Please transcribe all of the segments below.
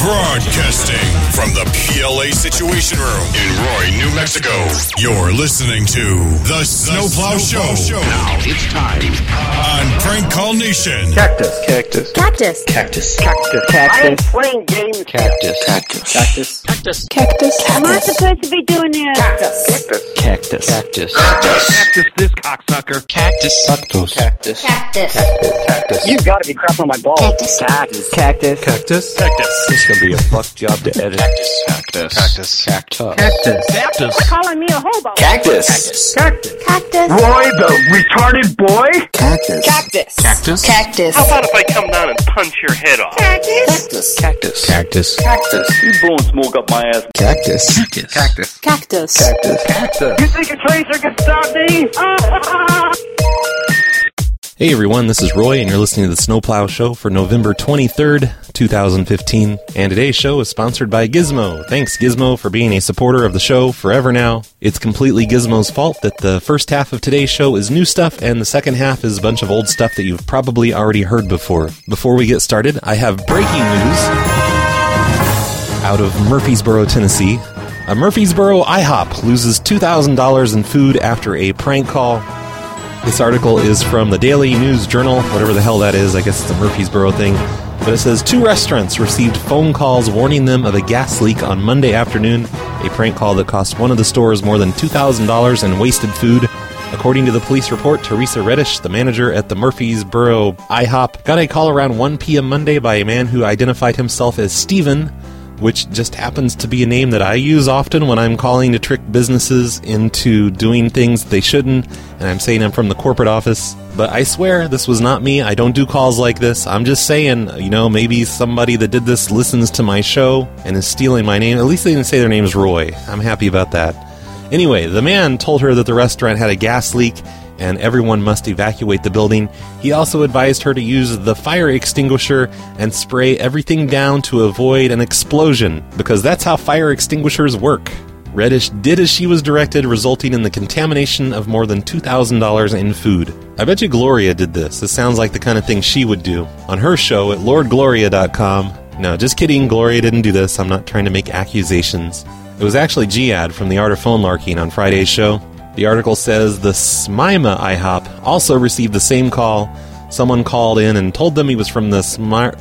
Broadcasting from the PLA Situation Room in Roy, New Mexico. You're listening to The Snowplow Show. Now it's time on Prank Call Nation. Cactus. Cactus. Cactus. Cactus. Cactus. Cactus. I am playing games. Cactus. Cactus. Cactus. Cactus. Cactus. Am I supposed to be doing this? Cactus. Cactus. Cactus. Cactus this cocksucker. Cactus. Cactus. Cactus. Cactus. Cactus. You've got to be crap on my balls. Cactus. Cactus. Cactus. Cactus. Cactus. This is gonna be a fuck job to edit. Cactus. Cactus. Cactus. Cactus. Cactus. Cactus. Calling me a hobo. Cactus. Cactus. Cactus. Roy, the retarded boy? Cactus. Cactus. Cactus. Cactus. How about if I come down and punch your head off? Cactus. Cactus. Cactus. Cactus. You blowing smoke up my ass. Cactus. Cactus. Cactus. Cactus. Cactus. You think a tracer can stop me? Hey everyone, this is Roy, and you're listening to The Snowplow Show for November 23rd, 2015. And today's show is sponsored by Gizmo. Thanks, Gizmo, for being a supporter of the show forever now. It's completely Gizmo's fault that the first half of today's show is new stuff, and the second half is a bunch of old stuff that you've probably already heard before. Before we get started, I have breaking news out of Murfreesboro, Tennessee. A Murfreesboro IHOP loses $2,000 in food after a prank call. This article is from the Daily News Journal, whatever the hell that is. I guess it's a Murfreesboro thing. But it says, 2 restaurants received phone calls warning them of a gas leak on Monday afternoon, a prank call that cost one of the stores more than $2,000 in wasted food. According to the police report, Teresa Reddish, the manager at the Murfreesboro IHOP, got a call around 1 p.m. Monday by a man who identified himself as Steven, which just happens to be a name that I use often when I'm calling to trick businesses into doing things they shouldn't, and I'm saying I'm from the corporate office. But I swear, this was not me. I don't do calls like this. I'm just saying, maybe somebody that did this listens to my show and is stealing my name. At least they didn't say their name's Roy. I'm happy about that. Anyway, the man told her that the restaurant had a gas leak and everyone must evacuate the building. He also advised her to use the fire extinguisher and spray everything down to avoid an explosion, because that's how fire extinguishers work. Reddish did as she was directed, resulting in the contamination of more than $2,000 in food. I bet you Gloria did this. This sounds like the kind of thing she would do on her show at LordGloria.com. No, just kidding, Gloria didn't do this. I'm not trying to make accusations. It was actually Giad from The Art of Phone Larking on Friday's show. The article says the Smyrna IHOP also received the same call. Someone called in and told them he was from the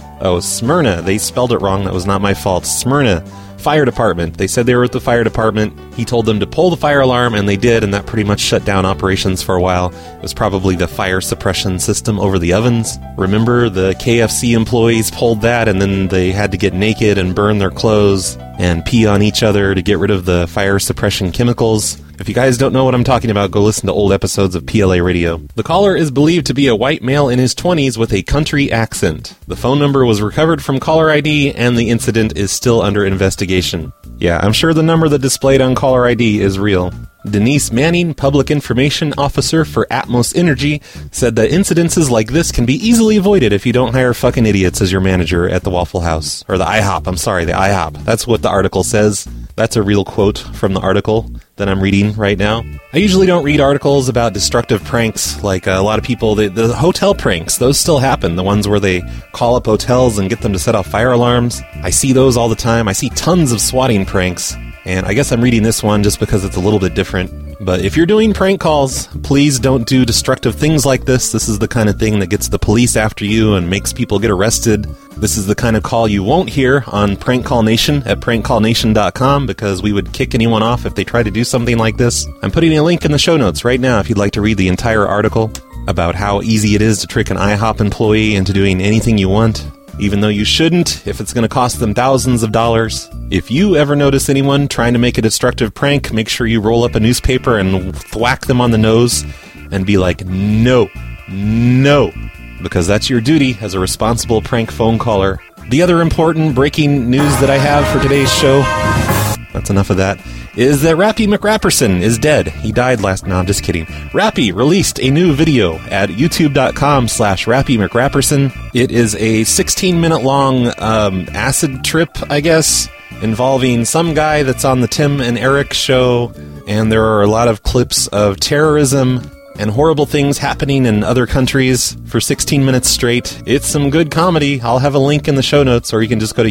Smyrna. They spelled it wrong. That was not my fault. Smyrna Fire Department. They said they were at the fire department. He told them to pull the fire alarm, and they did, and that pretty much shut down operations for a while. It was probably the fire suppression system over the ovens. Remember, the KFC employees pulled that, and then they had to get naked and burn their clothes and pee on each other to get rid of the fire suppression chemicals. If you guys don't know what I'm talking about, go listen to old episodes of PLA Radio. The caller is believed to be a white male in his 20s with a country accent. The phone number was recovered from caller ID, and the incident is still under investigation. Yeah, I'm sure the number that displayed on caller ID is real. Denise Manning, Public Information Officer for Atmos Energy, said that incidences like this can be easily avoided if you don't hire fucking idiots as your manager at the Waffle House. Or the IHOP, I'm sorry, the IHOP. That's what the article says. That's a real quote from the article that I'm reading right now. I usually don't read articles about destructive pranks like a lot of people. The hotel pranks, those still happen. The ones where they call up hotels and get them to set off fire alarms. I see those all the time. I see tons of swatting pranks. And I guess I'm reading this one just because it's a little bit different. But if you're doing prank calls, please don't do destructive things like this. This is the kind of thing that gets the police after you and makes people get arrested. This is the kind of call you won't hear on Prank Call Nation at prankcallnation.com, because we would kick anyone off if they try to do something like this. I'm putting a link in the show notes right now if you'd like to read the entire article about how easy it is to trick an IHOP employee into doing anything you want, even though you shouldn't, if it's going to cost them thousands of dollars. If you ever notice anyone trying to make a destructive prank, make sure you roll up a newspaper and thwack them on the nose and be like, no, because that's your duty as a responsible prank phone caller. The other important breaking news that I have for today's show, that's enough of that, is that Rappy McRapperson is dead. He died no, I'm just kidding. Rappy released a new video at youtube.com/Rappy McRapperson. It is a 16-minute long acid trip, I guess, involving some guy that's on the Tim and Eric show, and there are a lot of clips of terrorism and horrible things happening in other countries for 16 minutes straight. It's some good comedy. I'll have a link in the show notes, or you can just go to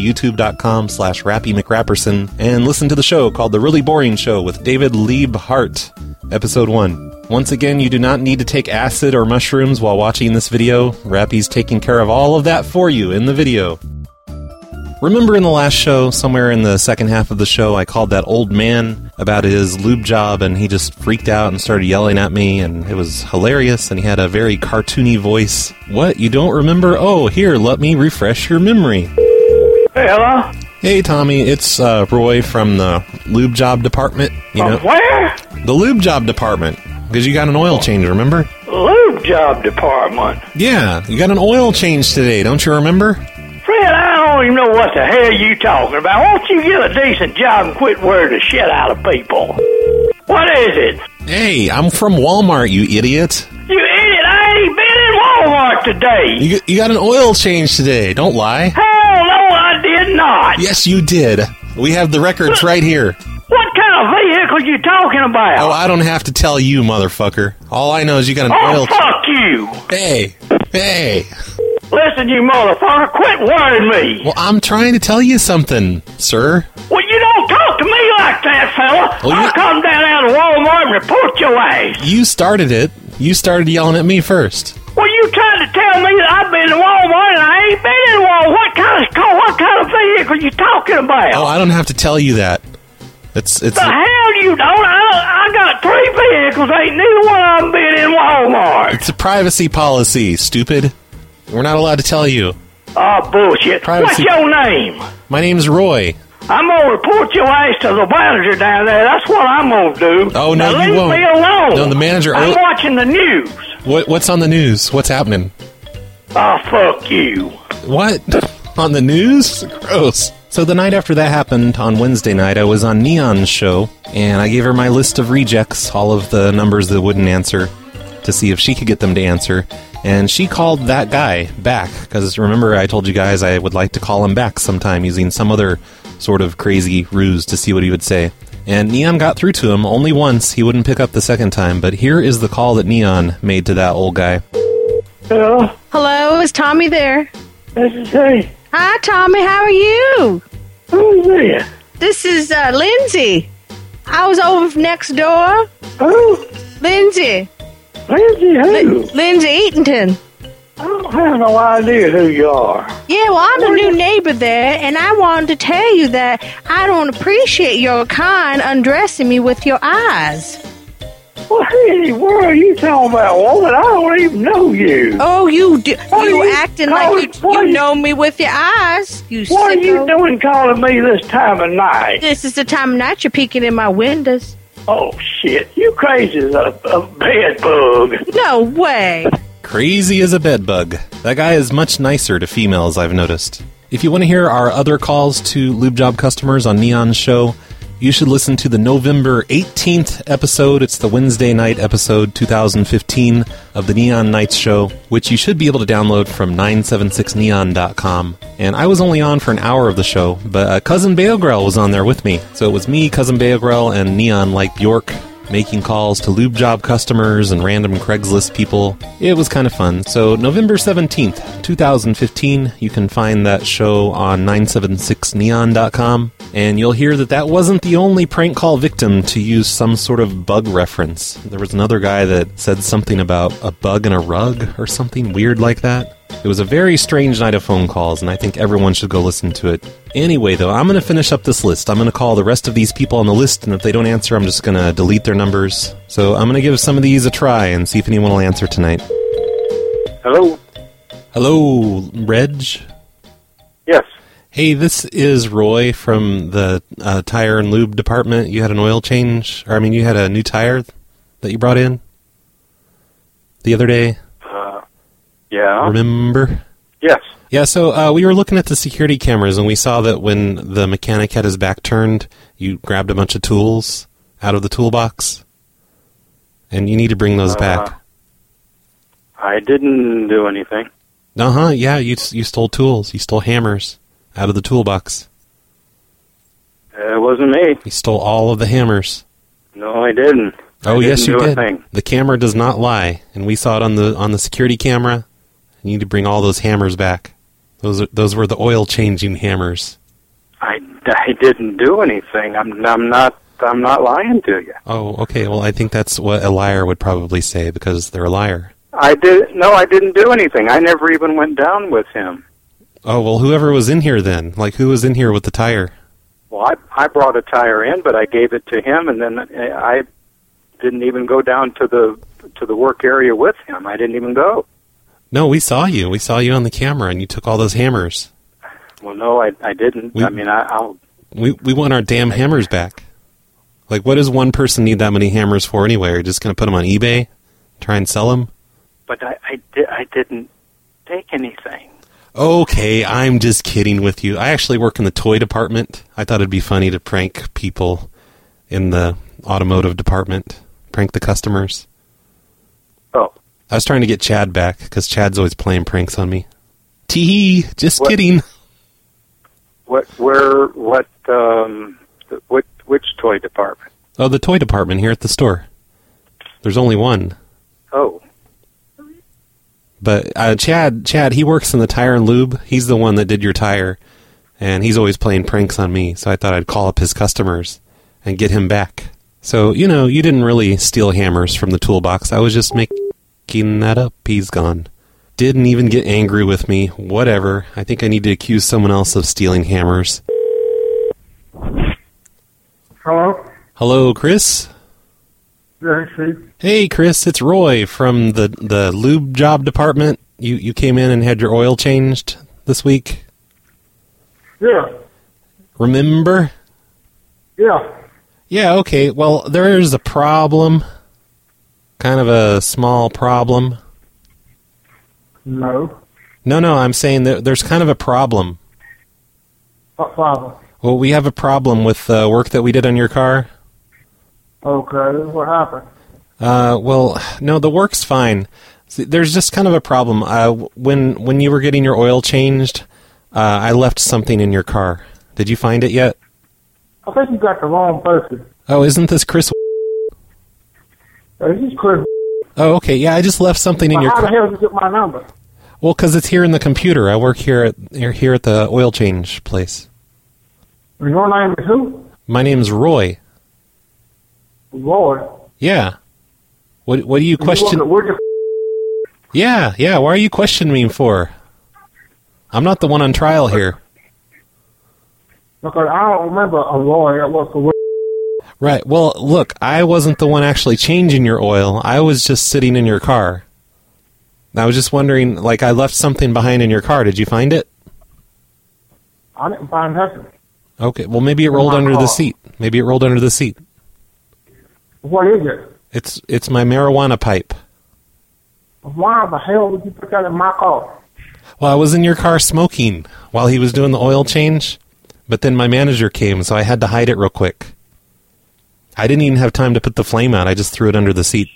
youtube.com/RappyMcRapperson and listen to the show called The Really Boring Show with David Liebhart, Episode 1. Once again, you do not need to take acid or mushrooms while watching this video. Rappy's taking care of all of that for you in the video. Remember in the last show, somewhere in the second half of the show, I called that old man about his lube job, and he just freaked out and started yelling at me, and it was hilarious, and he had a very cartoony voice. What, you don't remember? Oh, here, let me refresh your memory. Hey, hello? Hey, Tommy, it's Roy from the lube job department. You know, Where? the lube job department, because you got an oil change, remember? Lube job department. Yeah, you got an oil change today, don't you remember? Fred, I don't even know what the hell you talking about. Why don't you get a decent job and quit wearing the shit out of people? What is it? Hey, I'm from Walmart, you idiot. You idiot, I ain't been in Walmart today. You got an oil change today, don't lie. Hell no, I did not. Yes, you did. We have the records right here. What kind of vehicle you talking about? Oh, I don't have to tell you, motherfucker. All I know is you got an oil fuck you. Hey. Listen, you motherfucker, quit worrying me. Well, I'm trying to tell you something, sir. Well, you don't talk to me like that, fella. Well, I'll come down out of Walmart and report your ass. You started it. You started yelling at me first. Well, you trying to tell me that I've been in Walmart and I ain't been in Walmart. What kind of vehicle you talking about? Oh, I don't have to tell you that. It's The hell you don't? I got 3 vehicles. Ain't neither one of them been in Walmart. It's a privacy policy, stupid. We're not allowed to tell you. Oh, bullshit. Privacy. What's your name? My name's Roy. I'm going to report your ass to the manager down there. That's what I'm going to do. Oh, no, now you leave won't. me alone. No, the manager... I'm watching the news. What's on the news? What's happening? Oh, fuck you. What? On the news? Gross. So the night after that happened, on Wednesday night, I was on Neon's show, and I gave her my list of rejects, all of the numbers that wouldn't answer, to see if she could get them to answer. And she called that guy back, because remember I told you guys I would like to call him back sometime using some other sort of crazy ruse to see what he would say. And Neon got through to him only once. He wouldn't pick up the second time, but here is the call that Neon made to that old guy. Hello? Hello, is Tommy there? This is he. Hi, Tommy. How are you? Who's this? This is Lindsay. I was over next door. Who? Lindsay. Lindsay who? Lindsay Eatonton. I don't have no idea who you are. Yeah, well, I'm the new neighbor there, and I wanted to tell you that I don't appreciate your kind undressing me with your eyes. Well, hey, what are you talking about, woman? I don't even know you. Oh, you do. What You are you acting calling- like what are you you- know me with your eyes. You What are you sicko. doing calling me this time of night? This is the time of night you're peeking in my windows. Oh, shit. You crazy as a bed bug. No way. Crazy as a bedbug. That guy is much nicer to females, I've noticed. If you want to hear our other calls to lube job customers on Neon's show, you should listen to the November 18th episode. It's the Wednesday night episode 2015 of the Neon Nights show, which you should be able to download from 976neon.com. And I was only on for an hour of the show, but Cousin Beogrel was on there with me. So it was me, Cousin Beogrel, and Neon like Bjork, making calls to lube job customers and random Craigslist people. It was kind of fun. So November 17th, 2015, you can find that show on 976neon.com, and you'll hear that that wasn't the only prank call victim to use some sort of bug reference. There was another guy that said something about a bug in a rug or something weird like that. It was a very strange night of phone calls, and I think everyone should go listen to it. Anyway, though, I'm going to finish up this list. I'm going to call the rest of these people on the list, and if they don't answer, I'm just going to delete their numbers. So I'm going to give some of these a try and see if anyone will answer tonight. Hello? Hello, Reg? Yes. Hey, this is Roy from the tire and lube department. You had an oil change, you had a new tire that you brought in the other day. Yeah. Remember? Yes. Yeah, so we were looking at the security cameras, and we saw that when the mechanic had his back turned, you grabbed a bunch of tools out of the toolbox, and you need to bring those back. I didn't do anything. Yeah, you stole tools. You stole hammers out of the toolbox. It wasn't me. You stole all of the hammers. No, I didn't. Oh, yes, you do a did. thing. The camera does not lie, and we saw it on the security camera. You need to bring all those hammers back. Those were the oil changing hammers. I didn't do anything. I'm not lying to you. Oh, okay. Well, I think that's what a liar would probably say because they're a liar. I didn't do anything. I never even went down with him. Oh, well, whoever was in here then? Like, who was in here with the tire? Well, I brought a tire in, but I gave it to him, and then I didn't even go down to the work area with him. I didn't even go. No, we saw you. We saw you on the camera, and you took all those hammers. Well, no, I didn't. We want our damn hammers back. Like, what does one person need that many hammers for anyway? Are you just going to put them on eBay? Try and sell them? But I didn't take anything. Okay, I'm just kidding with you. I actually work in the toy department. I thought it'd be funny to prank people in the automotive department. Prank the customers. Oh. I was trying to get Chad back, because Chad's always playing pranks on me. Tee-hee, just kidding. Which toy department? Oh, the toy department here at the store. There's only one. Oh. But Chad, he works in the tire and lube. He's the one that did your tire, and he's always playing pranks on me, so I thought I'd call up his customers and get him back. So, you didn't really steal hammers from the toolbox. I was just making that up. He's gone. Didn't even get angry with me. Whatever. I think I need to accuse someone else of stealing hammers. Hello? Hello, Chris? Yeah, Steve. Hey, Chris, it's Roy from the lube job department. You came in and had your oil changed this week? Yeah. Remember? Yeah. Yeah, okay. Well, there's a problem. Kind of a small problem. No. No, I'm saying that there's kind of a problem. What problem? Well, we have a problem with the work that we did on your car. Okay, what happened? Well, no, the work's fine. See, there's just kind of a problem. When you were getting your oil changed, I left something in your car. Did you find it yet? I think you got the wrong person. Oh, isn't this Chris? This is Chris. Oh, okay. Yeah, I just left something in your car. How the hell did you get my number? Well, because it's here in the computer. I work here at the oil change place. And your name is who? My name's Roy. Roy. Yeah. What do you question? Yeah. Why are you questioning me for? I'm not the one on trial here. Because I don't remember a Roy that was for. Right. Well, look, I wasn't the one actually changing your oil. I was just sitting in your car. I was just wondering, like, I left something behind in your car. Did you find it? I didn't find nothing. Okay. Well, maybe it rolled under the seat. Maybe it rolled under the seat. What is it? It's my marijuana pipe. Why the hell would you put that in my car? Well, I was in your car smoking while he was doing the oil change, but then my manager came, so I had to hide it real quick. I didn't even have time to put the flame out. I just threw it under the seat.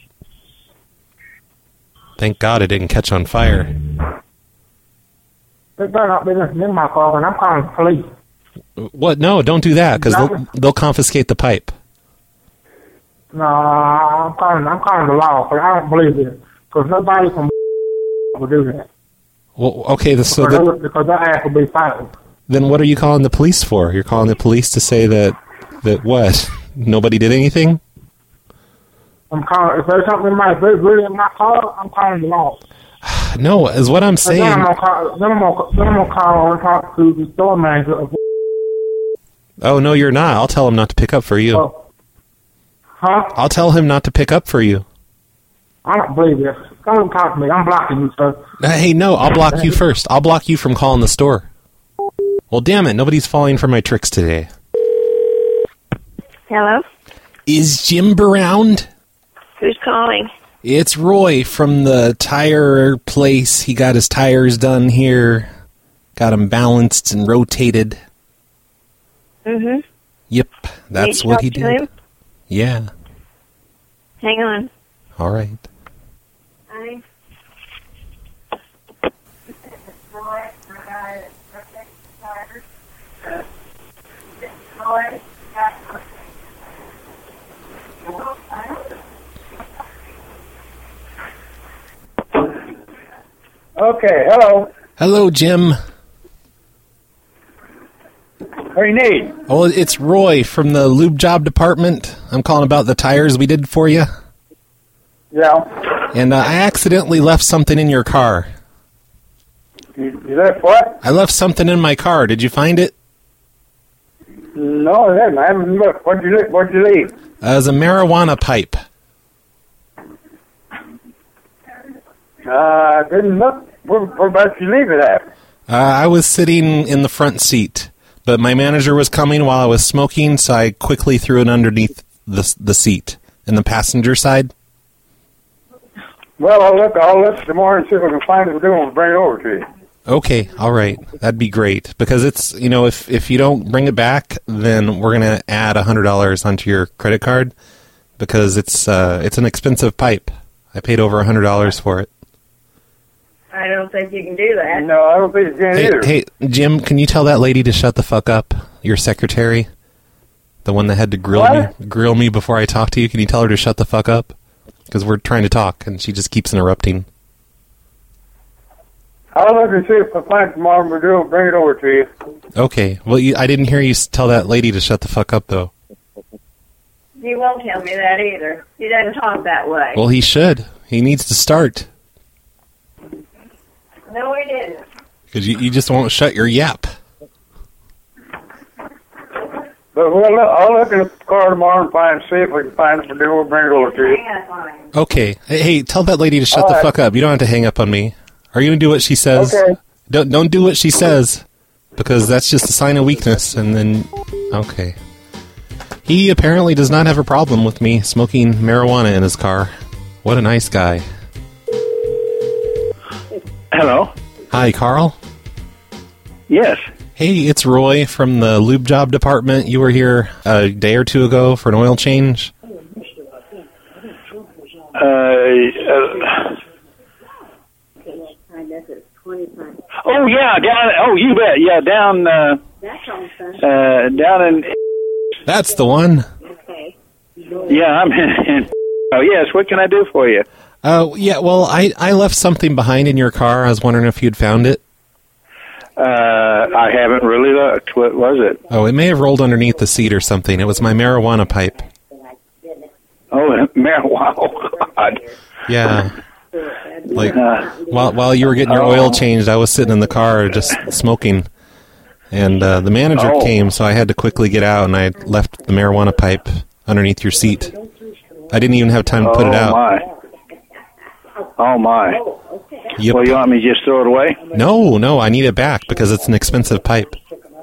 Thank God it didn't catch on fire. There better not be nothing in my car, and I'm calling the police. What? No, don't do that, because they'll confiscate the pipe. No, I'm calling the law, but I don't believe it. Because nobody from will do that. Well, okay, because that ass will be filed. Then what are you calling the police for? You're calling the police to say that what? Nobody did anything? I'm calling. If there's something really in my car, I'm calling the law. No, is what I'm saying. Then I'm gonna call and talk to the store manager of. Oh no, you're not. I'll tell him not to pick up for you. Huh? I'll tell him not to pick up for you. I don't believe this. Don't talk to me. I'm blocking you, sir. Hey, no, I'll block you first. I'll block you from calling the store. Well, damn it, nobody's falling for my tricks today. Hello? Is Jim around? Who's calling? It's Roy from the tire place. He got his tires done here. Got them balanced and rotated. Mm-hmm. Yep, that's what he did. Him? Yeah. Hang on. All right. Hi. Okay, hello. Hello, Jim. What do you need? Oh, it's Roy from the lube job department. I'm calling about the tires we did for you. Yeah. And I accidentally left something in your car. You left what? I left something in my car. Did you find it? No, I haven't looked. What'd you leave? It was a marijuana pipe. I didn't look. Where about you leave it at? I was sitting in the front seat, but my manager was coming while I was smoking, so I quickly threw it underneath the seat in the passenger side. Well, I'll look tomorrow and see if I can find it and we'll bring it over to you. Okay, all right. That'd be great. Because it's, if you don't bring it back, then we're going to add $100 onto your credit card because it's an expensive pipe. I paid over $100 for it. I don't think you can do that. No, I don't think you can either. Hey, Jim, can you tell that lady to shut the fuck up? Your secretary? The one that had to grill me before I talk to you. Can you tell her to shut the fuck up? Because we're trying to talk, and she just keeps interrupting. I'll look and see if I find it tomorrow and we'll bring it over to you. Okay. Well, I didn't hear you tell that lady to shut the fuck up, though. He won't tell me that either. He doesn't talk that way. Well, he should. He needs to start. No, he didn't. Because you just won't shut your yap. But I'll look in the car tomorrow and see if we can find it and we'll bring it over to you. Okay. Hey, tell that lady to shut the fuck up. You don't have to hang up on me. Are you going to do what she says? Okay. Don't do what she says, because that's just a sign of weakness, and then... Okay. He apparently does not have a problem with me smoking marijuana in his car. What a nice guy. Hello? Hi, Carl? Yes. Hey, it's Roy from the lube job department. You were here a day or two ago for an oil change. Oh, yeah, you bet. Yeah, down in... That's the one. Yeah, I'm in... Oh, yes, what can I do for you? Yeah, well, I left something behind in your car. I was wondering if you'd found it. I haven't really looked. What was it? Oh, it may have rolled underneath the seat or something. It was my marijuana pipe. Oh, marijuana. Oh, God. Yeah. Like, while you were getting your oil changed, I was sitting in the car just smoking. And the manager came, so I had to quickly get out, and I left the marijuana pipe underneath your seat. I didn't even have time to put it out. Oh, my. Yep. Well, you want me to just throw it away? No, I need it back because it's an expensive pipe.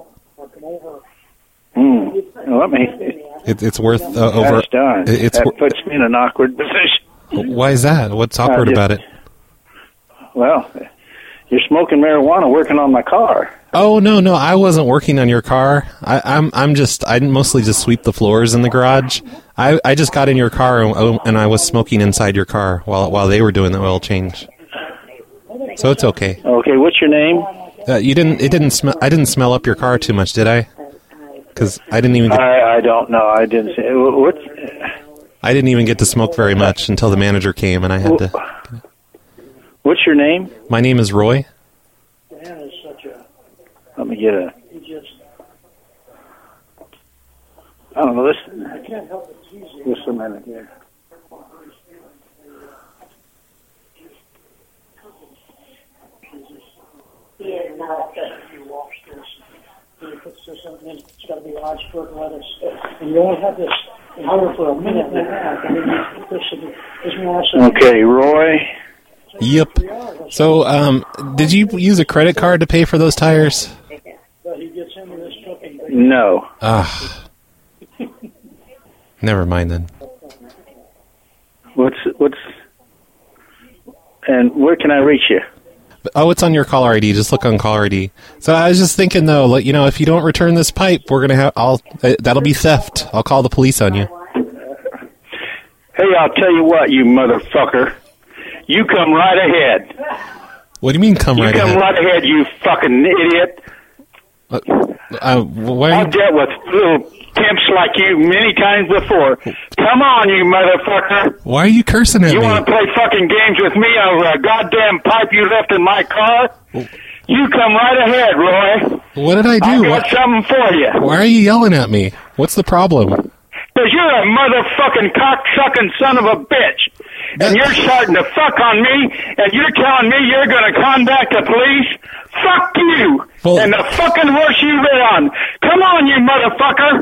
Let me... It's worth over... That's done. That puts me in an awkward position. Why is that? What's awkward about it? Well, you're smoking marijuana working on my car. Oh, no, I wasn't working on your car. I mostly just sweep the floors in the garage. I just got in your car and I was smoking inside your car while they were doing the oil change. So it's okay. Okay, what's your name? I didn't smell up your car too much, did I? Because I didn't even. I don't know. I didn't say. I didn't even get to smoke very much until the manager came, and I had to. What's your name? My name is Roy. Let me get a... I don't know, listen a minute here. It's got to be large foot lettuce. And you only have this hover for a minute and a half, and then you put this in more. Okay, Roy. Yep. So, did you use a credit card to pay for those tires? No. Never mind then. What's and where can I reach you? Oh, it's on your caller ID. Just look on caller ID. So I was just thinking though, if you don't return this pipe, we're gonna have that'll be theft. I'll call the police on you. Hey, I'll tell you what, you motherfucker. You come right ahead. What do you mean come right ahead? You come right ahead, you fucking idiot. Why are I've dealt with little pimps like you many times before. Come on, you motherfucker. Why are you cursing at You me? want to play fucking games with me over a goddamn pipe you left in my car? You come right ahead, Roy. What did I do? I've got something for you. Why are you yelling at me? What's the problem? Because you're a motherfucking cock-sucking son of a bitch. And you're starting to fuck on me, and you're telling me you're going to contact the police? Fuck you! And the fucking horse you ride on. Come on, you motherfucker!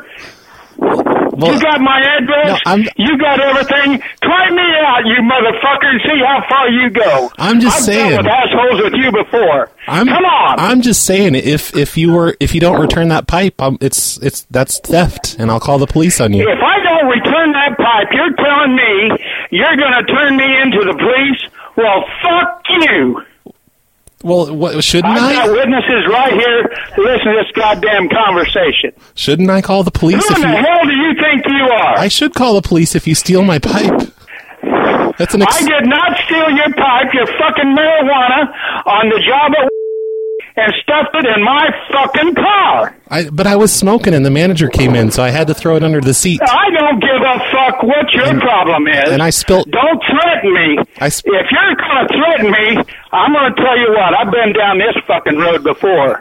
You got my address? You got everything? Try me out, you motherfucker, and see how far you go. I'm just saying. I've dealt with assholes with you before. Come on! I'm just saying, if you don't return that pipe, that's theft, and I'll call the police on you. If I don't return that pipe, you're telling me you're going to turn me into the police? Well, fuck you! Well, shouldn't I've got witnesses right here to listen to this goddamn conversation. Shouldn't I call the police? Who in the hell do you think you are? I should call the police if you steal my pipe. That's an I did not steal your pipe, your fucking marijuana, on the job at and stuffed it in my fucking car. But I was smoking and the manager came in, so I had to throw it under the seat. I don't give a fuck what your problem is. And I spilt. Don't threaten me. If you're going to threaten me, I'm going to tell you what. I've been down this fucking road before.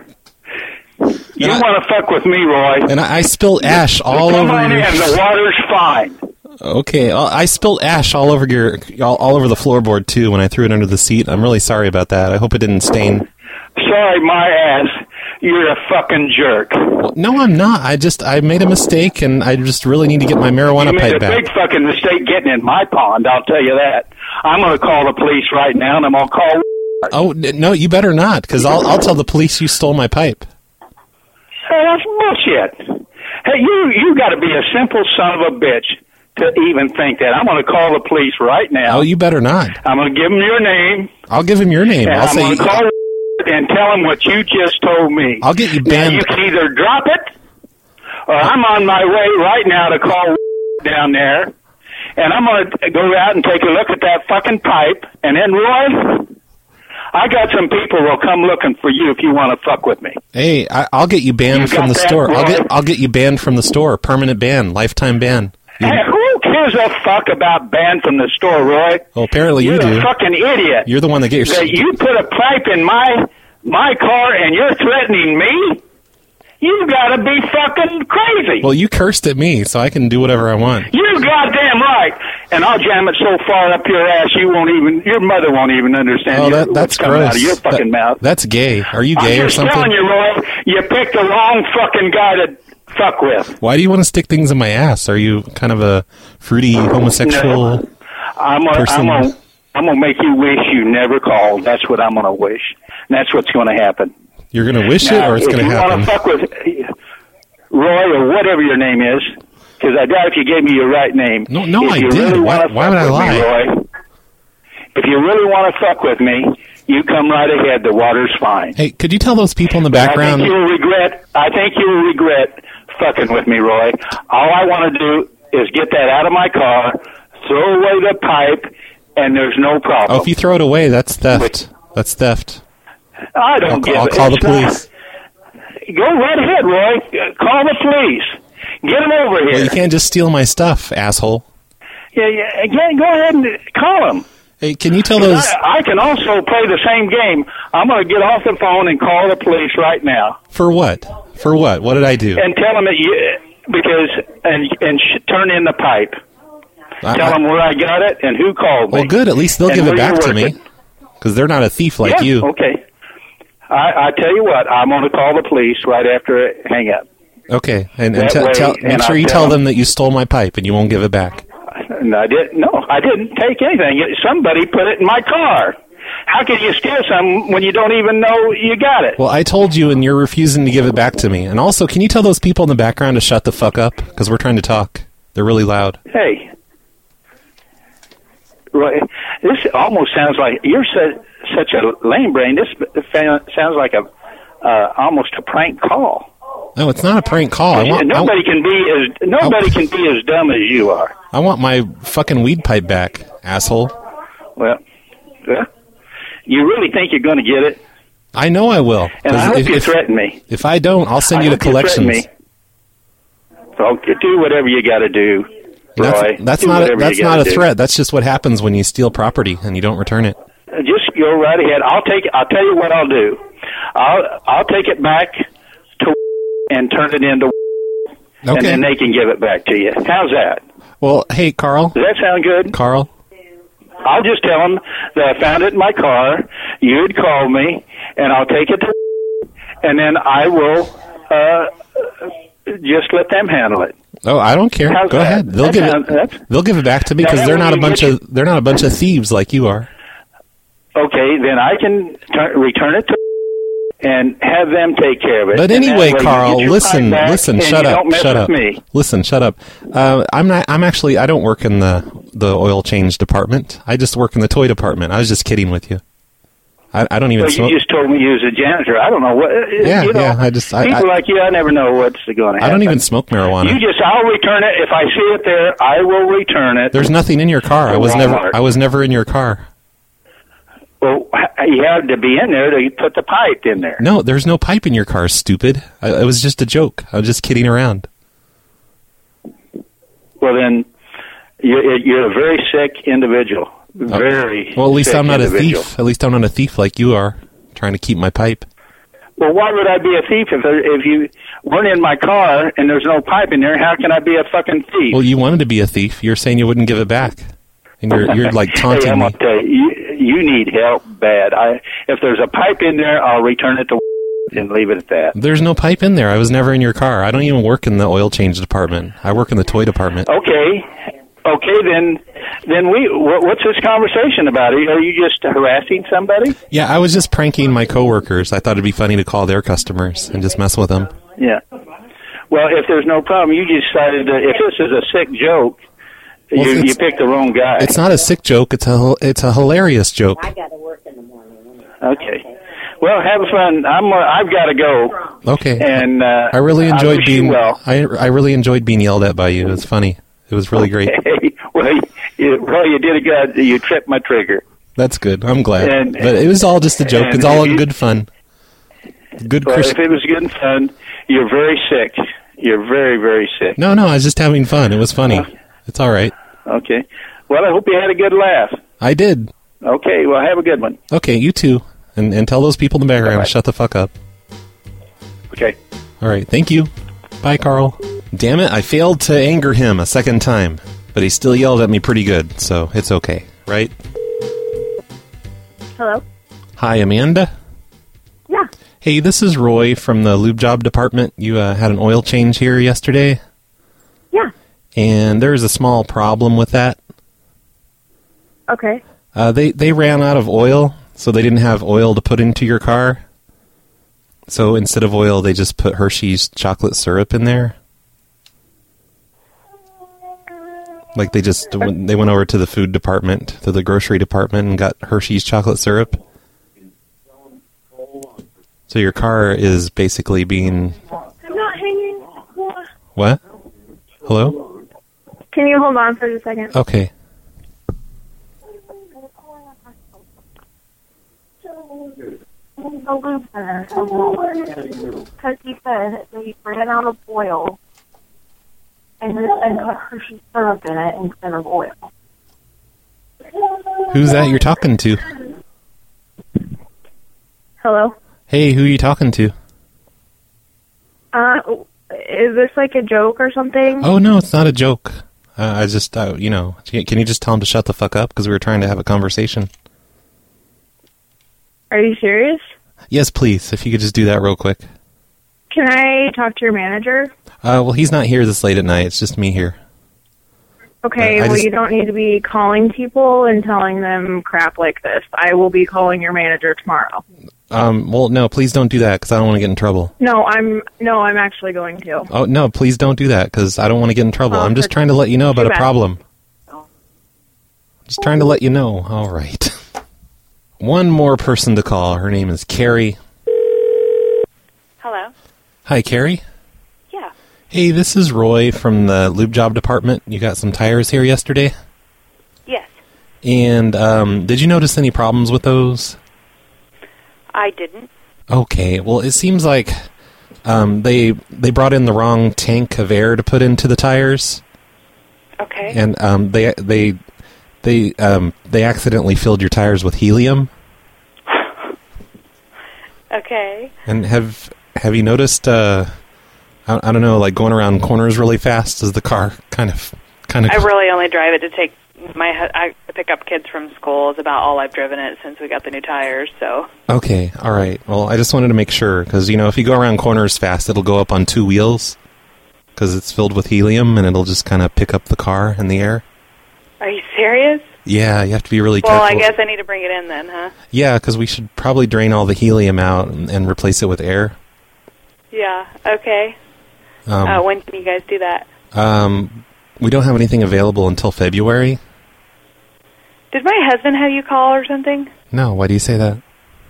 You want to fuck with me, Roy? And I spilled ash all over Come on your. in. The water's fine. Okay, I spilled ash all over all over the floorboard too when I threw it under the seat. I'm really sorry about that. I hope it didn't stain. Sorry, my ass. You're a fucking jerk. Well, no, I'm not. I made a mistake, and I just really need to get my marijuana pipe back. You made a big fucking mistake getting in my pond, I'll tell you that. I'm going to call the police right now, and I'm going to call... Oh, no, you better not, because I'll tell the police you stole my pipe. Hey, that's bullshit. Hey, you got to be a simple son of a bitch to even think that. I'm going to call the police right now. Oh, you better not. I'm going to give him your name. I'll give him your name. And I'll I'm say... going to call and tell him what you just told me. I'll get you banned. Now, you can either drop it, or I'm on my way right now to call down there, and I'm going to go out and take a look at that fucking pipe, and then, Roy, I got some people who will come looking for you if you want to fuck with me. Hey, I'll get you banned from the that, store. Roy? I'll get you banned from the store. Permanent ban, lifetime ban. Hey, who gives a fuck about banned from the store, Roy? Well, apparently You're you do. a fucking idiot. You're the one that get your... That you put a pipe in my car and you're threatening me? You gotta be fucking crazy. Well, you cursed at me, so I can do whatever I want. You goddamn right. And I'll jam it so far up your ass your mother won't even understand that's what's coming gross. out of your fucking mouth. That's gay. Are you gay or something? I'm just telling you, Roy, you picked the wrong fucking guy to fuck with. Why do you want to stick things in my ass? Are you kind of a fruity homosexual person? I'm gonna make you wish you never called. That's what I'm gonna wish. And that's what's gonna happen. You're gonna wish it, or it's gonna happen? If you want to fuck with Roy or whatever your name is, because I doubt if you gave me your right name. No, if I you did. Really Why would I lie? Me, Roy, if you really want to fuck with me, you come right ahead. The water's fine. Hey, could you tell those people in the background? I think you'll regret fucking with me, Roy. All I want to do is get that out of my car, throw away the pipe, and there's no problem. Oh, if you throw it away, that's theft. That's theft. I don't give I'll call the police. Go right ahead, Roy. Call the police. Get them over here. Well, you can't just steal my stuff, asshole. Yeah. Again, go ahead and call them. Hey, can you tell those... I can also play the same game. I'm going to get off the phone and call the police right now. For what? For what? What did I do? And tell them that turn in the pipe. Tell them where I got it and who called me. Well, good. At least they'll give it back to me. Because they're not a thief like you. Okay. I tell you what, I'm going to call the police right after I hang up. Okay, and make sure you tell them that you stole my pipe and you won't give it back. No, I didn't take anything. Somebody put it in my car. How can you steal something when you don't even know you got it? Well, I told you and you're refusing to give it back to me. And also, can you tell those people in the background to shut the fuck up? Because we're trying to talk. They're really loud. Hey. Roy, this almost sounds like you're such a lame brain. This sounds like almost a prank call. No, it's not a prank call. Nobody can be as dumb as you are. I want my fucking weed pipe back, asshole. Well, you really think you're going to get it? I know I will. And I hope you threaten me. If I don't, I'll send you to collections. So do whatever you got to do, Roy. That's not a threat. That's just what happens when you steal property and you don't return it. Just go right ahead. I'll tell you what I'll do. I'll take it back to and turn it into, and then they can give it back to you. How's that? Well, hey, Carl. Does that sound good? Carl? I'll just tell them that I found it in my car. You'd call me, and I'll take it to, and then I will just let them handle it. Oh, I don't care. Go ahead. They'll give it back to me because they're not a bunch of thieves like you are. Okay, then I can return it to and have them take care of it. But anyway, Carl, listen, shut up. Me. Listen, shut up. I don't work in the oil change department. I just work in the toy department. I was just kidding with you. I don't even smoke. You just told me you was a janitor. I don't know what. People like you, I never know what's going to happen. I don't even smoke marijuana. I'll return it. If I see it there, I will return it. There's nothing in your car. I was never in your car. Well, you had to be in there to put the pipe in there. No, there's no pipe in your car, stupid. It was just a joke. I was just kidding around. Well, then, you're a very sick individual. Very well, at least I'm not individual. a thief. At least I'm not a thief like you are, trying to keep my pipe. Well, why would I be a thief if you weren't in my car and there's no pipe in there? How can I be a fucking thief? Well, you wanted to be a thief. You're saying you wouldn't give it back. And you're like taunting I'm me. Gonna tell you need help bad. If there's a pipe in there, I'll return it to and leave it at that. There's no pipe in there. I was never in your car. I don't even work in the oil change department. I work in the toy department. Okay, then what's this conversation about? Are you just harassing somebody? Yeah, I was just pranking my coworkers. I thought it'd be funny to call their customers and just mess with them. Yeah. Well, if there's no problem, you decided if this is a sick joke, you picked the wrong guy. It's not a sick joke. It's a hilarious joke. I got to work in the morning. Okay. Well, have fun. I've got to go. Okay. And I really enjoyed being well. I really enjoyed being yelled at by you. It was funny. It was really great. Well, you did a good. You tripped my trigger. That's good. I'm glad. But it was all just a joke. It's all in good fun. Good. Well, if it was good and fun, you're very sick. You're very, very sick. No, I was just having fun. It was funny. It's all right. Okay. Well, I hope you had a good laugh. I did. Okay. Well, have a good one. Okay, you too. And tell those people in the background to shut the fuck up. Okay. All right. Thank you. Bye, Carl. Damn it, I failed to anger him a second time, but he still yelled at me pretty good, so it's okay, right? Hello? Hi, Amanda? Yeah. Hey, this is Roy from the lube job department. You had an oil change here yesterday? Yeah. And there's a small problem with that. Okay. They ran out of oil, so they didn't have oil to put into your car. So instead of oil, they just put Hershey's chocolate syrup in there. Like they went over to the food department, to the grocery department, and got Hershey's chocolate syrup. So your car is basically being... I'm not hanging. What? Hello? Can you hold on for just a second? Okay. Because he said they ran out of oil and got Hershey syrup in it instead of oil. Who's that you're talking to? Hello? Hey, who are you talking to? Is this like a joke or something? Oh, no, it's not a joke. I just, can you just tell him to shut the fuck up? Because we were trying to have a conversation. Are you serious? Yes, please, if you could just do that real quick. Can I talk to your manager? Well, he's not here this late at night. It's just me here. Okay, you don't need to be calling people and telling them crap like this. I will be calling your manager tomorrow. Well, no, please don't do that because I don't want to get in trouble. No, I'm actually going to. Oh, no, please don't do that because I don't want to get in trouble. I'm just trying to let you know about a problem. Just trying to let you know. All right. One more person to call. Her name is Carrie. Hello. Hi, Carrie. Yeah. Hey, this is Roy from the lube job department. You got some tires here yesterday? Yes. And did you notice any problems with those? I didn't. Okay, well, it seems like they brought in the wrong tank of air to put into the tires. Okay. And they accidentally filled your tires with helium. Okay. And have you noticed? I don't know, like going around corners really fast. Does the car kind of? I really only drive it to take I pick up kids from school. Is about all I've driven it since we got the new tires. So. Okay. All right. Well, I just wanted to make sure because if you go around corners fast, it'll go up on 2 wheels because it's filled with helium and it'll just kind of pick up the car in the air. Are you serious? Yeah, you have to be really careful. Well, I guess I need to bring it in then, huh? Yeah, because we should probably drain all the helium out and replace it with air. Yeah. Okay. When can you guys do that? We don't have anything available until February. Did my husband have you call or something? No, why do you say that?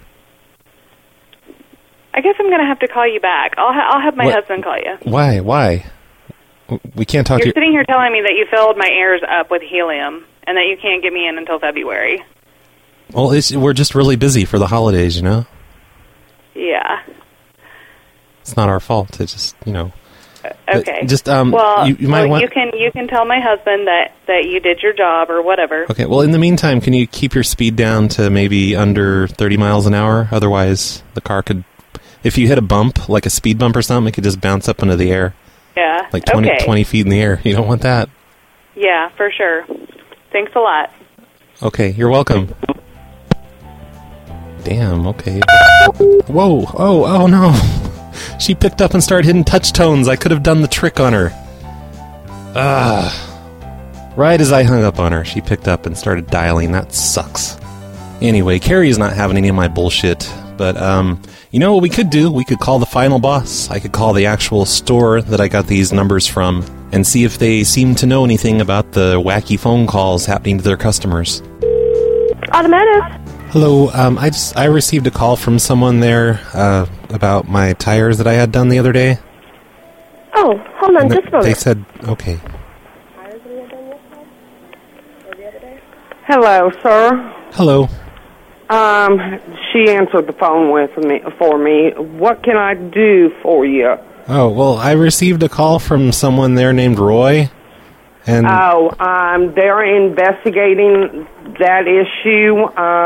I guess I'm going to have to call you back. I'll have my husband call you. Why? We can't talk to you. You're sitting here telling me that you filled my airs up with helium and that you can't get me in until February. Well, we're just really busy for the holidays, Yeah. It's not our fault. It's just, Okay. Just well, you might want. You can tell my husband that you did your job or whatever. Okay. Well, in the meantime, can you keep your speed down to maybe under 30 miles an hour? Otherwise, the car could, if you hit a bump, like a speed bump or something, it could just bounce up into the air. Yeah. Like 20 feet in the air. You don't want that. Yeah, for sure. Thanks a lot. Okay, you're welcome. Damn. Okay. Whoa. Oh no. She picked up and started hitting touch tones. I could have done the trick on her. Right as I hung up on her, she picked up and started dialing. That sucks. Anyway, Carrie's not having any of my bullshit. But, you know what we could do? We could call the final boss. I could call the actual store that I got these numbers from and see if they seem to know anything about the wacky phone calls happening to their customers. Automotive. Hello, I received a call from someone there about my tires that I had done the other day. Oh, hold on just a moment. They said, okay. Hello, sir. Hello. She answered the phone for me. What can I do for you? Oh, well, I received a call from someone there named Roy. And they're investigating that issue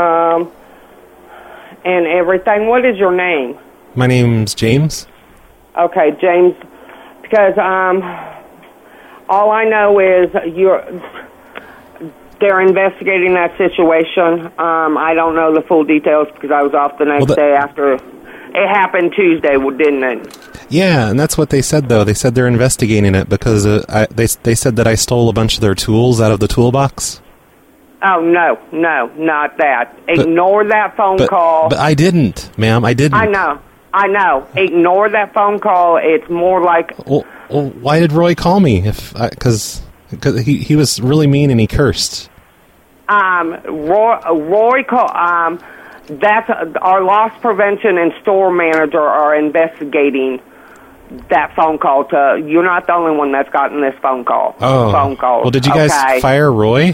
and everything. What is your name? My name's James. Okay, James. Because all I know is they're investigating that situation. I don't know the full details because I was off the next day after. It happened Tuesday, didn't it? Yeah, and that's what they said, though. They said they're investigating it because they said that I stole a bunch of their tools out of the toolbox. Oh, no, not that. Ignore that phone call. But I didn't, ma'am. I didn't. I know. Ignore that phone call. It's more like... Well, why did Roy call me? Because he was really mean and he cursed. Roy called... That's our loss prevention and store manager are investigating that phone call. You're not the only one that's gotten this phone call. Oh. Phone call. Well, did you guys fire Roy?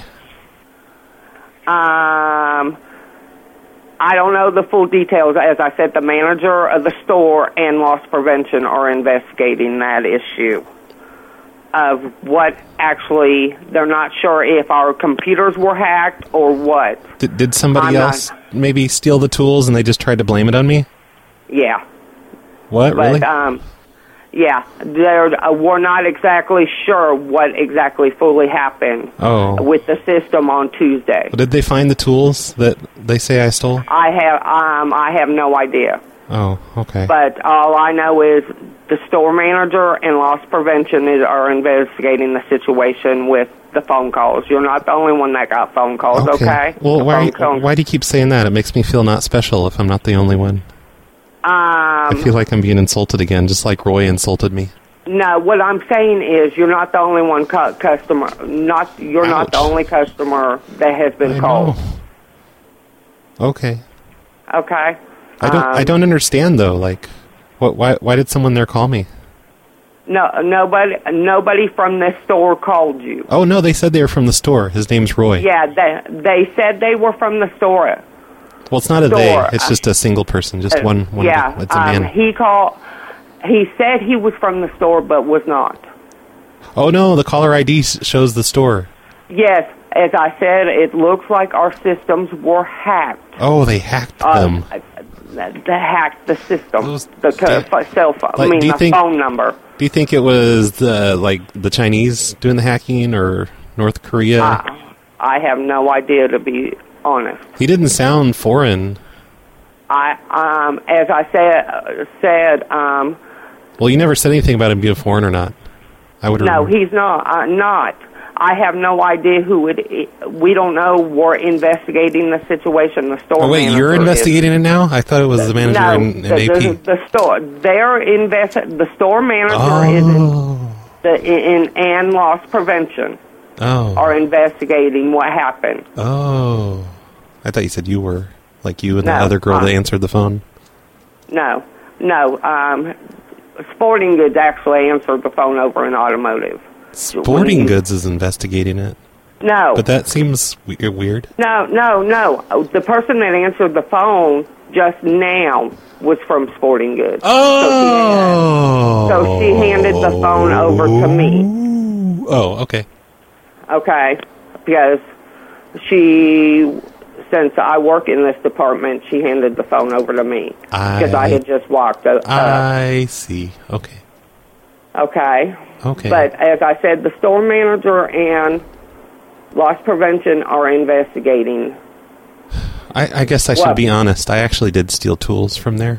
I don't know the full details. As I said, the manager of the store and loss prevention are investigating that issue of what actually, they're not sure if our computers were hacked or what. Did somebody else maybe steal the tools and they just tried to blame it on me? Yeah. What, really? Yeah, we're not exactly sure what exactly fully happened with the system on Tuesday. Well, did they find the tools that they say I stole? I have no idea. Oh, okay. But all I know is the store manager and loss prevention are investigating the situation with the phone calls. You're not the only one that got phone calls, okay? Well, why do you keep saying that? It makes me feel not special if I'm not the only one. I feel like I'm being insulted again, just like Roy insulted me. No, what I'm saying is you're not the only one customer. You're not the only customer that has been called. Okay. Okay. I don't understand though. Like, why did someone there call me? No, nobody from this store called you. Oh no, they said they were from the store. His name's Roy. Yeah, they said they were from the store. Well, it's not a store. they. It's just a single person. Just one. Yeah. It's a man. He said he was from the store, but was not. Oh, no. The caller ID shows the store. Yes. As I said, it looks like our systems were hacked. Oh, they hacked them. They hacked the system. Cell phone. Like, the phone number. Do you think it was the Chinese doing the hacking or North Korea? I have no idea, to be honest. He didn't sound foreign. As I said. Well, you never said anything about him being foreign or not. I would. No, he's not. Not. I have no idea who it. We don't know. We're investigating the situation. The store. Oh wait, you're investigating it now? I thought it was the manager and AP. The store. The store manager is in loss prevention. Oh. Are investigating what happened. Oh. I thought you said you were. Like you and the other girl that answered the phone. No. Sporting Goods actually answered the phone over in automotive. Sporting Goods is investigating it. No. But that seems weird. No. The person that answered the phone just now was from Sporting Goods. Oh. So she handed the phone over to me. Oh, okay. Okay. Because since I work in this department, she handed the phone over to me. Because I had just walked up. I see. Okay. Okay. Okay. But as I said, the store manager and loss prevention are investigating. I guess I should be honest. I actually did steal tools from there.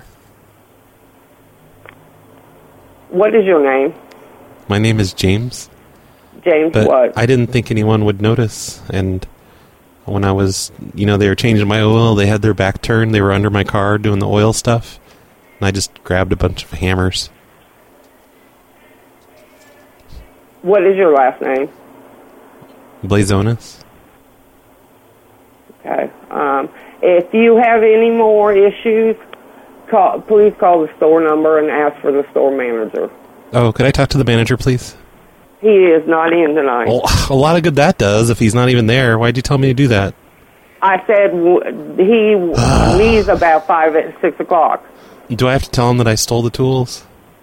What is your name? My name is James. James but what? I didn't think anyone would notice. And when I was, they were changing my oil, they had their back turned. They were under my car doing the oil stuff. And I just grabbed a bunch of hammers. What is your last name? Blazonis. Okay. If you have any more issues, please call the store number and ask for the store manager. Oh, could I talk to the manager, please? He is not in tonight. Well, a lot of good that does if he's not even there. Why'd you tell me to do that? I said he leaves about 6 o'clock. Do I have to tell him that I stole the tools?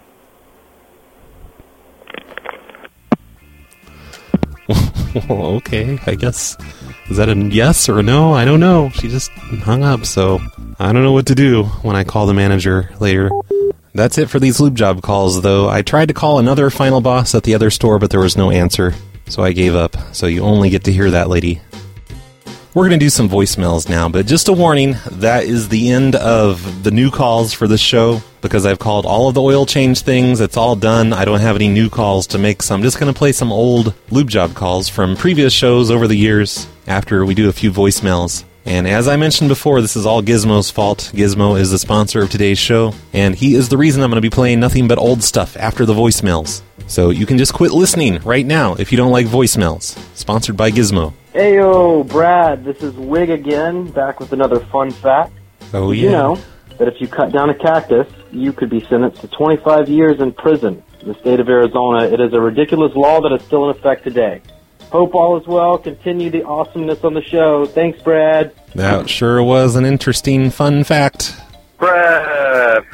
Well, okay, I guess. Is that a yes or a no? I don't know. She just hung up, so I don't know what to do when I call the manager later. That's it for these lube job calls, though. I tried to call another final boss at the other store, but there was no answer, so I gave up. So you only get to hear that lady. We're going to do some voicemails now, but just a warning, that is the end of the new calls for this show, because I've called all of the oil change things. It's all done. I don't have any new calls to make, so I'm just going to play some old lube job calls from previous shows over the years after we do a few voicemails. And as I mentioned before, this is all Gizmo's fault. Gizmo is the sponsor of today's show, and he is the reason I'm going to be playing nothing but old stuff after the voicemails. So you can just quit listening right now if you don't like voicemails. Sponsored by Gizmo. Heyo, Brad, this is Wig again, back with another fun fact. Oh, Did yeah. you know that if you cut down a cactus, you could be sentenced to 25 years in prison? In the state of Arizona, it is a ridiculous law that is still in effect today. Hope all is well. Continue the awesomeness on the show. Thanks, Brad. That sure was an interesting, fun fact. Brad!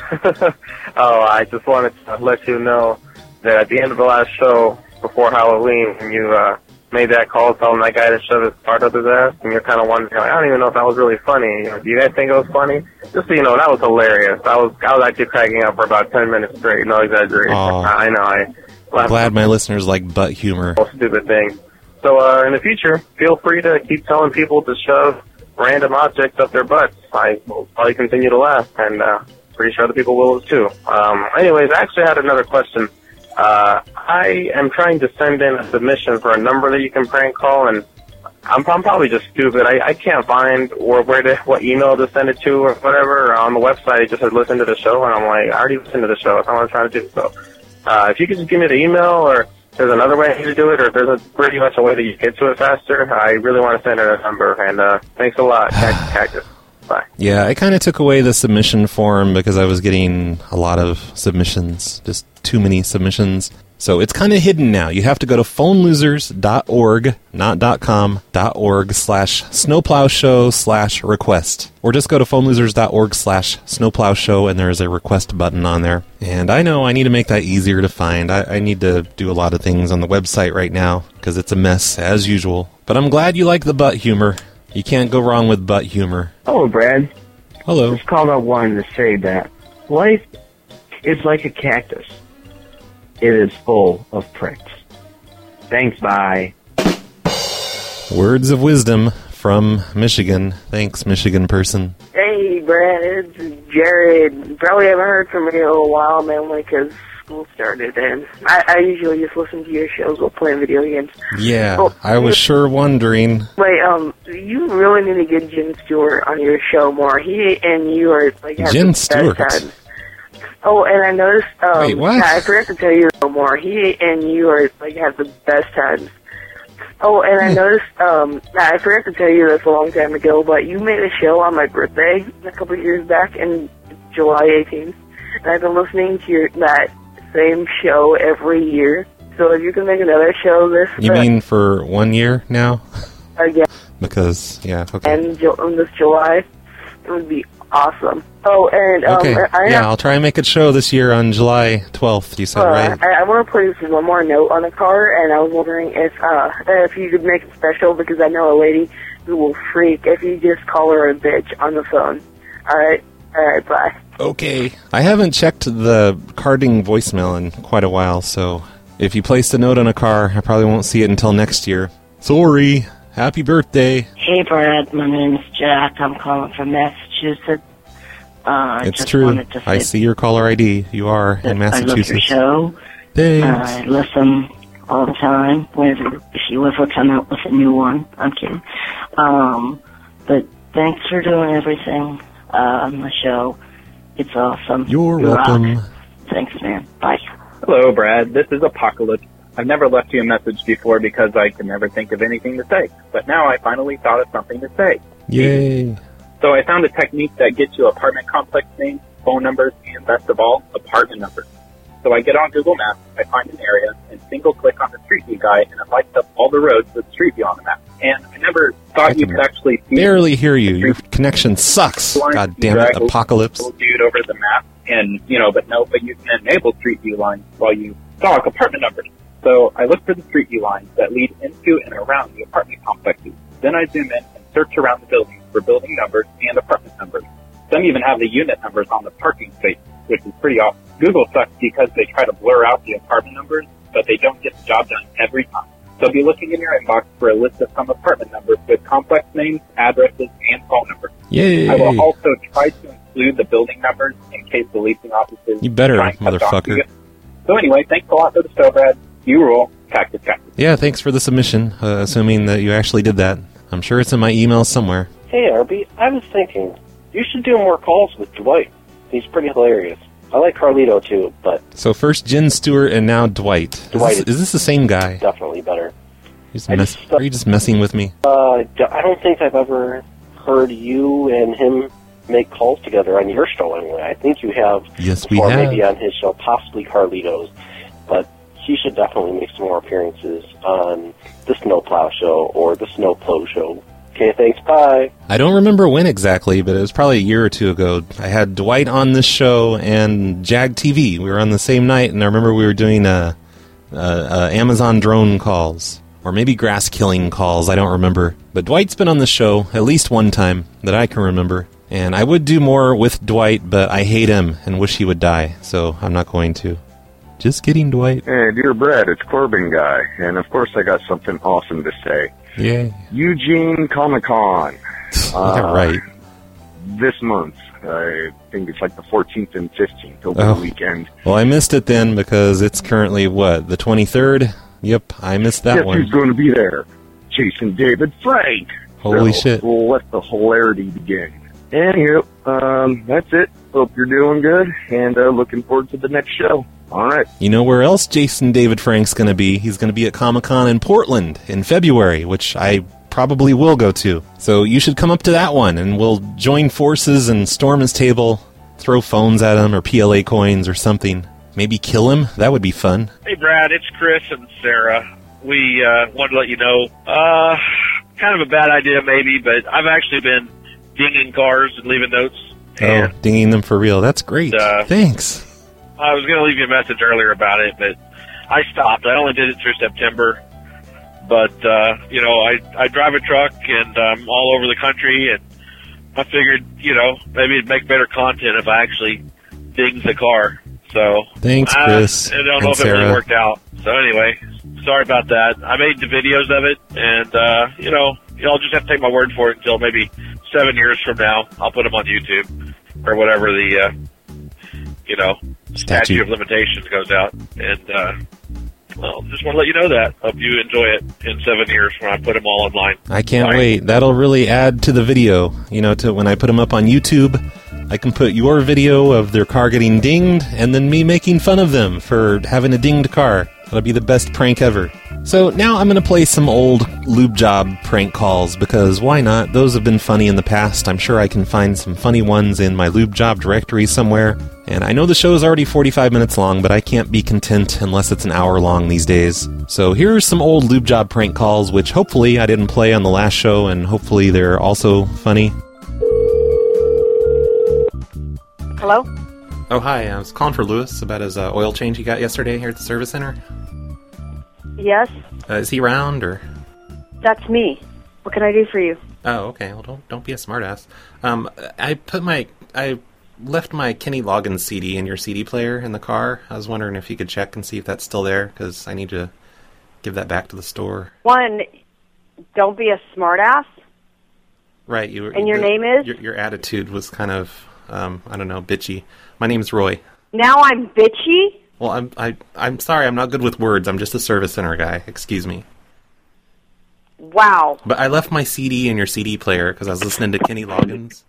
I just wanted to let you know that at the end of the last show, before Halloween, when you made that call telling that guy to shove his fart up his ass, and you're kind of wondering, I don't even know if that was really funny. Do you guys think it was funny? Just so you know, that was hilarious. I was actually cracking up for about 10 minutes straight, no exaggeration. I know, I'm glad my listeners like butt humor. Stupid thing. So in the future, feel free to keep telling people to shove random objects up their butts. I will probably continue to laugh, and pretty sure other people will too. Anyways, I actually had another question. I am trying to send in a submission for a number that you can prank call, and I'm probably just stupid. I can't find what email to send it to or whatever. On the website, it just said listen to the show, and I'm like, I already listened to the show. That's not what I'm trying to do. So if you could just give me the email, or there's another way to do it, or if there's pretty much a way that you get to it faster, I really want to send in a number, and thanks a lot, Cactus. Bye. Yeah, I kind of took away the submission form because I was getting a lot of submissions, just too many submissions. So it's kind of hidden now. You have to go to phonelosers.org, not .com, .org/snowplowshow/request. Or just go to phonelosers.org/snowplowshow and there's a request button on there. And I know I need to make that easier to find. I need to do a lot of things on the website right now because it's a mess, as usual. But I'm glad you like the butt humor. You can't go wrong with butt humor. Hello, Brad. Hello. Just called up wanting to say that life is like a cactus. It is full of pricks. Thanks, bye. Words of wisdom from Michigan. Thanks, Michigan person. Hey, Brad, it's Jared. Probably haven't heard from me in a little while, mainly because school started, and I usually just listen to your shows while playing video games. Yeah, Well, I was sure wondering. Wait, you really need to get Jen Stewart on your show more. He and you are, like, having Jen the best Stewart? times. Oh, and I noticed, Wait, what? yeah, I forgot to tell you more. He and you are, like, have the best times. Oh, and I noticed, I forgot to tell you this a long time ago, but you made a show on my birthday a couple of years back in July 18th, and I've been listening to that same show every year. So if you can make another show this You mean for 1 year now? again Because, yeah, okay. and this July, it would be awesome. Oh, and Okay, I yeah, I'll try and make a show this year on July 12th, you said, right? I want to put one more note on the car, and I was wondering if you could make it special, because I know a lady who will freak if you just call her a bitch on the phone. All right, bye. Okay. I haven't checked the carding voicemail in quite a while, so if you placed a note on a car, I probably won't see it until next year. Sorry. Happy birthday. Hey, Brad. My name's Jack. I'm calling from Massachusetts. It's just true. wanted to I say see your caller ID. You are in I love Massachusetts. your show. Thanks. I listen all the time. If you ever come out with a new one, I'm kidding. But thanks for doing everything on the show. It's awesome. You're You rock. welcome. Thanks, man. Bye. Hello, Brad. This is Apocalypse. I've never left you a message before because I could never think of anything to say. But now I finally thought of something to say. Yay. So I found a technique that gets you apartment complex names, phone numbers, and best of all, apartment numbers. So I get on Google Maps, I find an area, and single click on the Street View guide, and it lights up all the roads with Street View on the map. And I never thought you could actually see Barely hear you. Your connection sucks. God damn it, Apocalypse. little dude over the map, and but you can enable Street View lines while you stalk apartment numbers. So I look for the Street View lines that lead into and around the apartment complexes. Then I zoom in and search around the buildings for building numbers and apartment numbers. Some even have the unit numbers on the parking space, which is pretty awesome. Google sucks because they try to blur out the apartment numbers, but they don't get the job done every time. So be looking in your inbox for a list of some apartment numbers with complex names, addresses, and phone numbers. Yay. I will also try to include the building numbers in case the leasing offices You better, try and cut off motherfucker. you. So anyway, thanks a lot for the show, Brad. You rule. Cactus. Yeah, thanks for the submission, assuming that you actually did that. I'm sure it's in my email somewhere. Hey, Arby, I was thinking, you should do more calls with Dwight. He's pretty hilarious. I like Carlito, too, but So first Jen Stewart and now Dwight. Dwight Is this the same guy? definitely better. Are you just messing with me? I don't think I've ever heard you and him make calls together on your show anyway. I think you have. Yes, we or have. maybe on his show, possibly Carlito's. But he should definitely make some more appearances on the Snowplow Show or the Snowplow Show. Okay, thanks, bye. I don't remember when exactly, but it was probably a year or two ago. I had Dwight on this show and Jag TV. We were on the same night, and I remember we were doing Amazon drone calls. Or maybe grass killing calls, I don't remember. But Dwight's been on the show at least one time that I can remember. And I would do more with Dwight, but I hate him and wish he would die, so I'm not going to. Just kidding, Dwight. Hey, dear Brad, it's Corbin Guy, and of course I got something awesome to say. Yay. Eugene Comic-Con. Right. This month. I think it's like the 14th and 15th over Oh. the weekend. Well, I missed it then because it's currently, the 23rd? Yep, I missed that Guess one. who's going to be there? Jason David Frank. Holy So, shit. Let the hilarity begin. Anywho, that's it. Hope you're doing good, and looking forward to the next show. All right. You know where else Jason David Frank's going to be? He's going to be at Comic-Con in Portland in February, which I probably will go to. So you should come up to that one, and we'll join forces and storm his table, throw phones at him or PLA coins or something. Maybe kill him? That would be fun. Hey, Brad, it's Chris and Sarah. We wanted to let you know, kind of a bad idea maybe, but I've actually been dinging cars and leaving notes. And, dinging them for real. That's great. Thanks. I was going to leave you a message earlier about it, but I stopped. I only did it through September. But, you know, I drive a truck, and I'm all over the country, and I figured, you know, maybe it'd make better content if I actually dinged the car. So thanks, Chris. I don't know if it really worked out. So anyway, sorry about that. I made the videos of it, and, you know, y'all just have to take my word for it until maybe 7 years from now. I'll put them on YouTube or whatever the, you know, statute of limitations goes out. And, well, just want to let you know that. Hope you enjoy it in 7 years when I put them all online. I can't wait. That'll really add to the video. You know, to when I put them up on YouTube, I can put your video of their car getting dinged and then me making fun of them for having a dinged car. That'll be the best prank ever. So now I'm going to play some old lube job prank calls, because why not? Those have been funny in the past. I'm sure I can find some funny ones in my lube job directory somewhere. And I know the show is already 45 minutes long, but I can't be content unless it's an hour long these days. So here are some old lube job prank calls, which hopefully I didn't play on the last show, and hopefully they're also funny. Hello? Oh, hi. I was calling for Lewis about his oil change he got yesterday here at the service center. Yes? Is he around, or? That's me. What can I do for you? Oh, okay. Well, don't be a smartass. I left my Kenny Loggins CD in your CD player in the car. I was wondering if you could check and see if that's still there, because I need to give that back to the store. One, don't be a smartass. Right. And your name is? Your attitude was kind of, I don't know, bitchy. My name's Roy. Now I'm bitchy? Well, I'm sorry, I'm not good with words. I'm just a service center guy. Excuse me. Wow. But I left my CD in your CD player because I was listening to Kenny Loggins.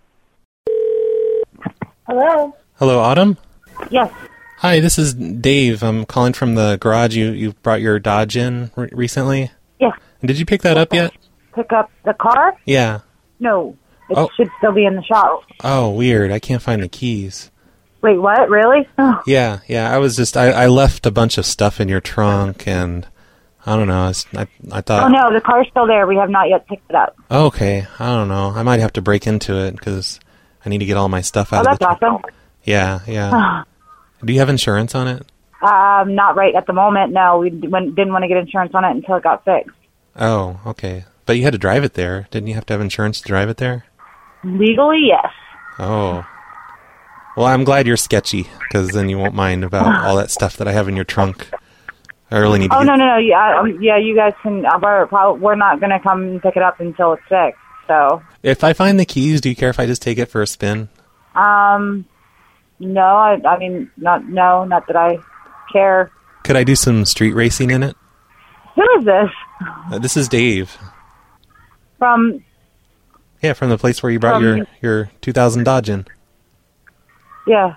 Hello? Hello, Autumn? Yes. Hi, this is Dave. I'm calling from the garage. You brought your Dodge in recently? Yeah. Did you pick that up yet? Pick up the car? Yeah. No. It should still be in the shop. Oh, weird. I can't find the keys. Wait, what? Really? Oh. Yeah. I was just, I left a bunch of stuff in your trunk, and I don't know. I thought... Oh, no, the car's still there. We have not yet picked it up. Okay. I don't know. I might have to break into it, because I need to get all my stuff out of the that's awesome. Yeah. Do you have insurance on it? Not right at the moment, no. We didn't want to get insurance on it until it got fixed. Oh, okay. But you had to drive it there. Didn't you have to have insurance to drive it there? Legally, yes. Oh. Well, I'm glad you're sketchy, because then you won't mind about all that stuff that I have in your trunk. I really need to no. Yeah, you guys can... We're not going to come and pick it up until it's fixed, so... If I find the keys, do you care if I just take it for a spin? No, I mean, not that I care. Could I do some street racing in it? Who is this? This is Dave. From... Yeah, from the place where you brought your 2000 Dodge in. Yeah.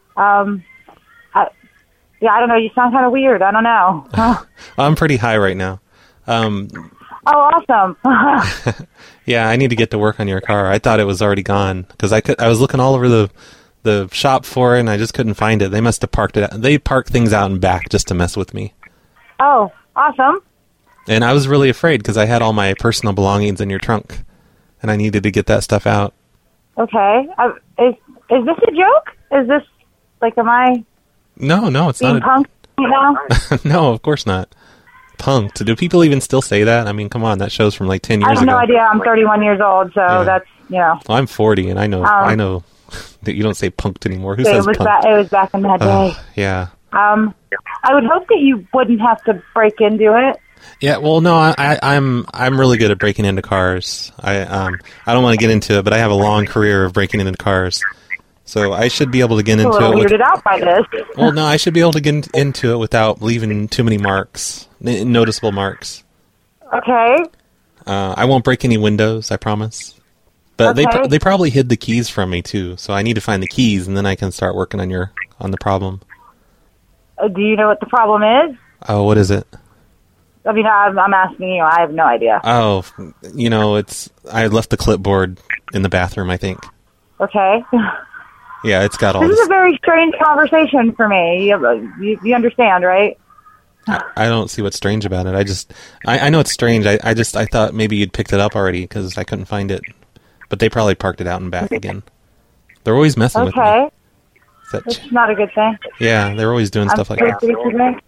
I don't know. You sound kind of weird. I don't know. I'm pretty high right now. Oh, awesome. Yeah, I need to get to work on your car. I thought it was already gone, because I was looking all over the shop for it, and I just couldn't find it. They must have parked it. They park things out and back just to mess with me. Oh, awesome. And I was really afraid, because I had all my personal belongings in your trunk, and I needed to get that stuff out. Okay. Is this a joke? Is this, like, am I... No, it's being not. Punked right now? No, of course not. Punked. Do people even still say that? I mean, come on, that show's from like 10 years ago. I have no idea. I'm 31 years old, so that's, Well, I'm 40, and I know that you don't say punked anymore. Who says punked? It was back in that day. Yeah. I would hope that you wouldn't have to break into it. Yeah, well, no, I'm really good at breaking into cars. I don't want to get into it, but I have a long career of breaking into cars. So I should be able to get into it. Weirded out by this. Well, no, I should be able to get into it without leaving too many marks, noticeable marks. Okay. I won't break any windows, I promise. But they probably hid the keys from me too, so I need to find the keys, and then I can start working on the problem. Do you know what the problem is? Oh, what is it? I mean, I'm asking you. I have no idea. Oh, I left the clipboard in the bathroom, I think. Okay. Yeah, it's got all This this. is a very strange conversation for me. You understand, right? I don't see what's strange about it. I know it's strange. I thought maybe you'd picked it up already because I couldn't find it. But they probably parked it out and back again. They're always messing with me. Okay. That It's not a good thing. Yeah, they're always doing stuff like that. Get your drink.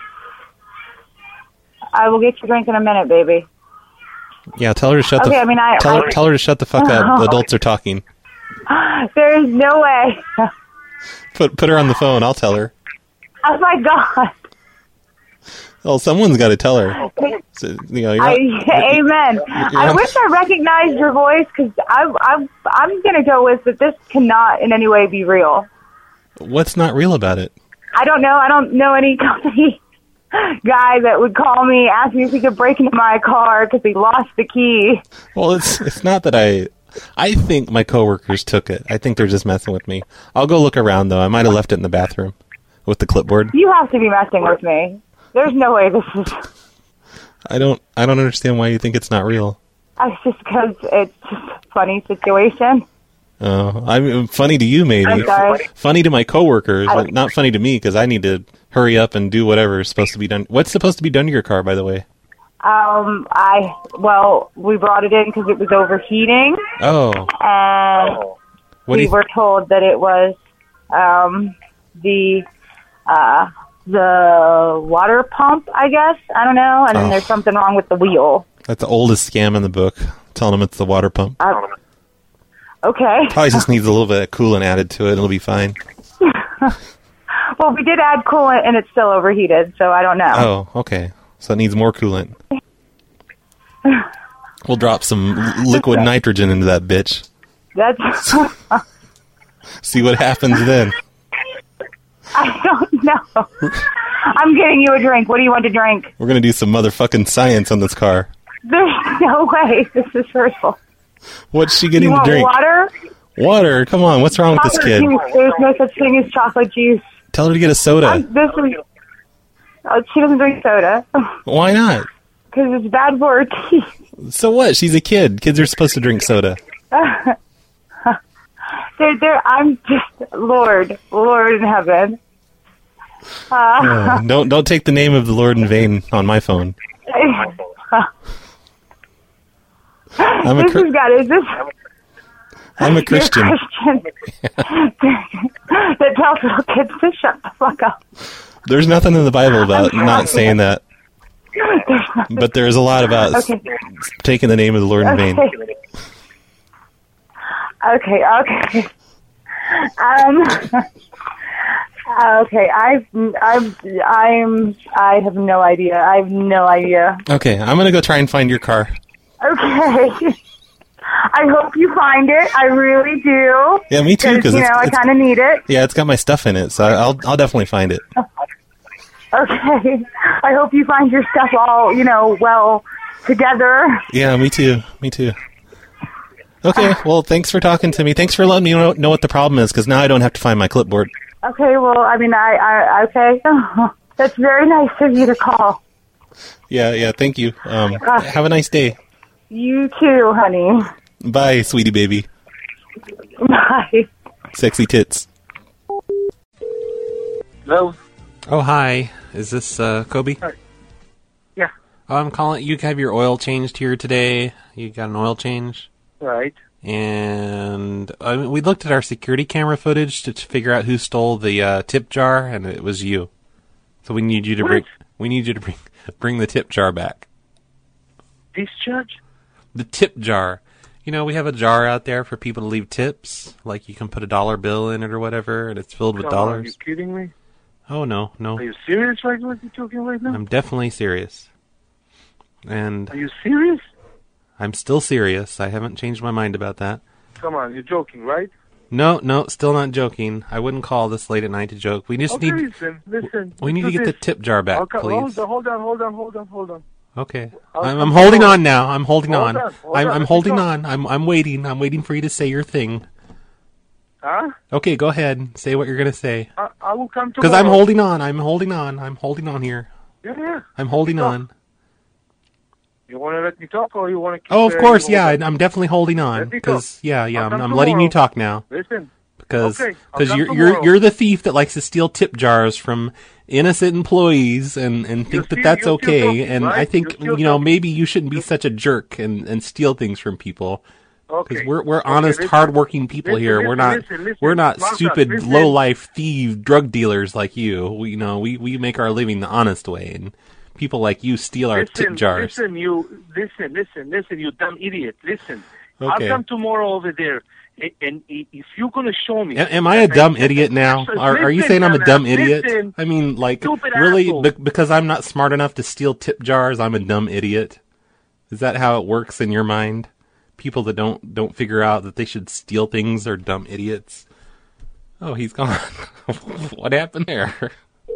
I will get your drink in a minute, baby. Yeah, tell her to shut Okay, I mean, tell her to shut the fuck up. The adults are talking. There's no way. Put her on the phone. I'll tell her. Oh my God. Well, someone's got to tell her. So, you're not- Amen. I on- wish I recognized your voice because I'm going to go with that this cannot in any way be real. What's not real about it? I don't know. I don't know any company guy that would call me, ask me if he could break into my car because he lost the key. Well, it's not that I think my coworkers took it. I think they're just messing with me. I'll go look around though. I might have left it in the bathroom with the clipboard. You have to be messing with me. There's no way this is... I don't understand why you think it's not real. It's just because it's just a funny situation. Oh, I'm funny to you, maybe. I'm sorry. Funny to my coworkers, but not funny to me because I need to hurry up and do whatever is supposed to be done. What's supposed to be done to your car, by the way? We brought it in because it was overheating. Oh. And we were told that it was the water pump, I guess. I don't know. And then there's something wrong with the wheel. That's the oldest scam in the book. Telling them it's the water pump. Okay. Probably just needs a little bit of coolant added to it. It'll be fine. Well, we did add coolant and it's still overheated, so I don't know. Oh, okay. So it needs more coolant. We'll drop some liquid nitrogen into that bitch. That's... See what happens then. I don't know. I'm getting you a drink. What do you want to drink? We're going to do some motherfucking science on this car. There's no way this is real. What's she getting You to want drink? water? Water? Come on, what's wrong with this Chocolate kid? juice. There's no such thing as chocolate juice. Tell her to get a soda. She doesn't drink soda. Why not? Because it's bad for her teeth. So what? She's a kid. Kids are supposed to drink soda. I'm just Lord in heaven. Don't take the name of the Lord in vain on my phone. I'm a Christian. You're a Christian. That tells little kids to shut the fuck up. There's nothing in the Bible about not saying that. But there's a lot about taking the name of the Lord in vain. Okay. Okay, I have no idea. I have no idea. Okay, I'm gonna go try and find your car. Okay. I hope you find it. I really do. Yeah, me too. Because I kind of need it. Yeah, it's got my stuff in it, so I'll definitely find it. Okay. I hope you find your stuff all, well together. Yeah, me too. Okay, well, thanks for talking to me. Thanks for letting me know what the problem is, because now I don't have to find my clipboard. Okay, well, I mean, okay. That's very nice of you to call. Yeah, thank you. Have a nice day. You too, honey. Bye, sweetie baby. Bye. Sexy tits. Hello? Oh, hi. Is this Kobe? Hi. Yeah. Oh, I'm calling. You have your oil changed here today. You got an oil change? Right. And we looked at our security camera footage to figure out who stole the tip jar, and it was you. So we need you to bring the tip jar back. Discharge? The tip jar. We have a jar out there for people to leave tips. Like you can put a $1 bill in it or whatever, and it's filled with dollars. Are you kidding me? Oh, no. Are you serious right what you're talking right now? I'm definitely serious. And are you serious? I'm still serious. I haven't changed my mind about that. Come on, you're joking, right? No, still not joking. I wouldn't call this late at night to joke. We just need. Listen. We need to get the tip jar back, please. Hold on. Okay. I'm holding on now. I'm holding on. I'm holding on. I'm waiting. I'm waiting for you to say your thing. Huh? Okay, go ahead. Say what you're gonna say. I will come tomorrow. Because I'm holding on. I'm holding on here. Yeah. I'm holding on. You want to let me talk, or you want to keep... Oh, of course, you yeah. hold on? I'm definitely holding on. Let me talk. Because, yeah, I'll come I'm letting you tomorrow. talk now. Listen. Because Okay, I'll come you're tomorrow. the thief that likes to steal tip jars from innocent employees and think that that's you're still okay. talking, And right? I think, You're still maybe you shouldn't be such a jerk and steal things from people. Because Okay. we're honest, listen. hardworking people Listen, here. listen, We're not Martha, stupid, listen. low life thief drug dealers like you. We make our living the honest way, and people like you steal our tip jars. Listen, you dumb idiot. Listen. Okay. I'll come tomorrow over there, and if you're gonna show me... Am I a dumb idiot now? Are you saying I'm a dumb idiot? Listen, I mean, like, stupid really, asshole. because I'm not smart enough to steal tip jars, I'm a dumb idiot? Is that how it works in your mind? People that don't figure out that they should steal things are dumb idiots. Oh, he's gone. What happened there?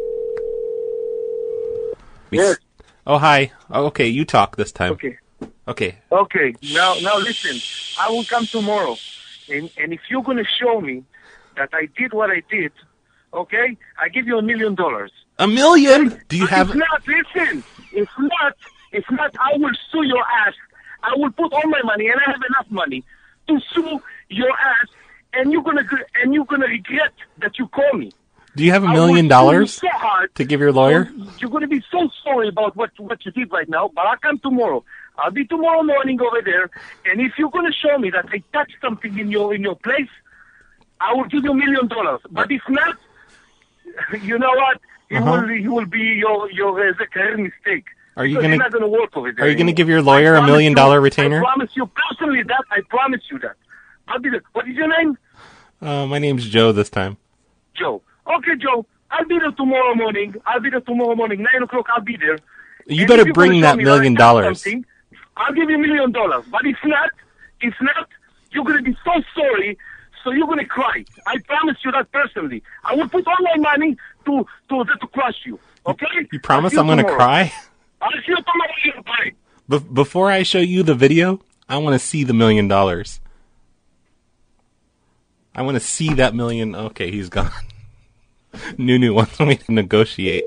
Yes. Oh, hi. Oh, okay, you talk this time. Okay. Okay. Okay, now listen. I will come tomorrow, and if you're gonna show me that I did what I did, okay, I give you $1 million. $1 million? Do you have... If not, listen. If not, I will sue your ass. I will put all my money, and I have enough money to sue your ass, and you're gonna regret that you call me. Do you have $1 I will million sue you so hard. to give your lawyer? You're going to be so sorry about what you did right now, but I'll come tomorrow. I'll be tomorrow morning over there, and if you're going to show me that I touched something in your place, I will give you $1 million. But if not, you know what? It will be your career mistake. Are you Because gonna it's not going to work over there? Are you going to anymore. give your lawyer I $1 million promise you- retainer? I promise you personally that. I promise you that. I'll be there. What is your name? My name's Joe this time. Joe. Okay, Joe. I'll be there tomorrow morning. 9 o'clock, I'll be there. You And better if you're bring gonna that show me $1 million. I done something, I'll give you $1 million. But if not, you're going to be so sorry, so you're going to cry. I promise you that personally. I will put all my money to crush you. Okay? You promise I'll see I'm you going to tomorrow. cry? I'll see you tomorrow. Bye. Before I show you the video, I want to see the $1 million. I want to see that million. Okay, he's gone. Nunu wants me to negotiate.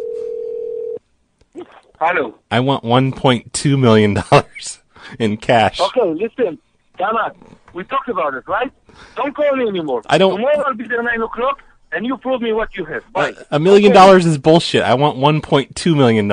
Hello. I want $1.2 million in cash. Okay, listen. Come on. We talked about it, right? Don't call me anymore. I don't- Tomorrow I'll be there 9 o'clock, and you prove me what you have. Bye. $1 million is bullshit. I want $1.2 million.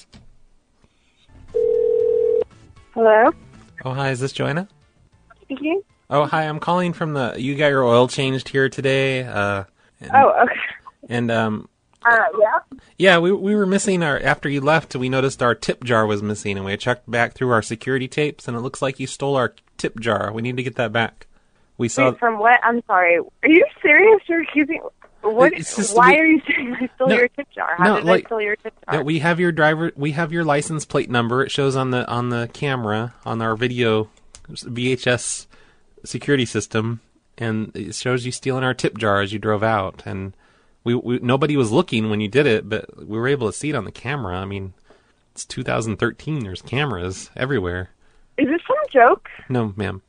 Hello? Oh, hi, is this Joanna? Speaking? Oh, hi, I'm calling from you got your oil changed here today. Oh, okay. And, Yeah? yeah, we were missing after you left, we noticed our tip jar was missing, and we checked back through our security tapes, and it looks like you stole our tip jar. We need to get that back. We saw... Wait, from what? I'm sorry. Are you serious? You're accusing... What? It's just- Why we- are you saying I stole No, your tip jar? How no, did like- I steal your tip jar? Yeah, we have your license plate number. It shows on the camera on our video VHS security system, and it shows you stealing our tip jar as you drove out. And we nobody was looking when you did it, but we were able to see it on the camera. I mean, it's 2013. There's cameras everywhere. Is this some joke? No, ma'am.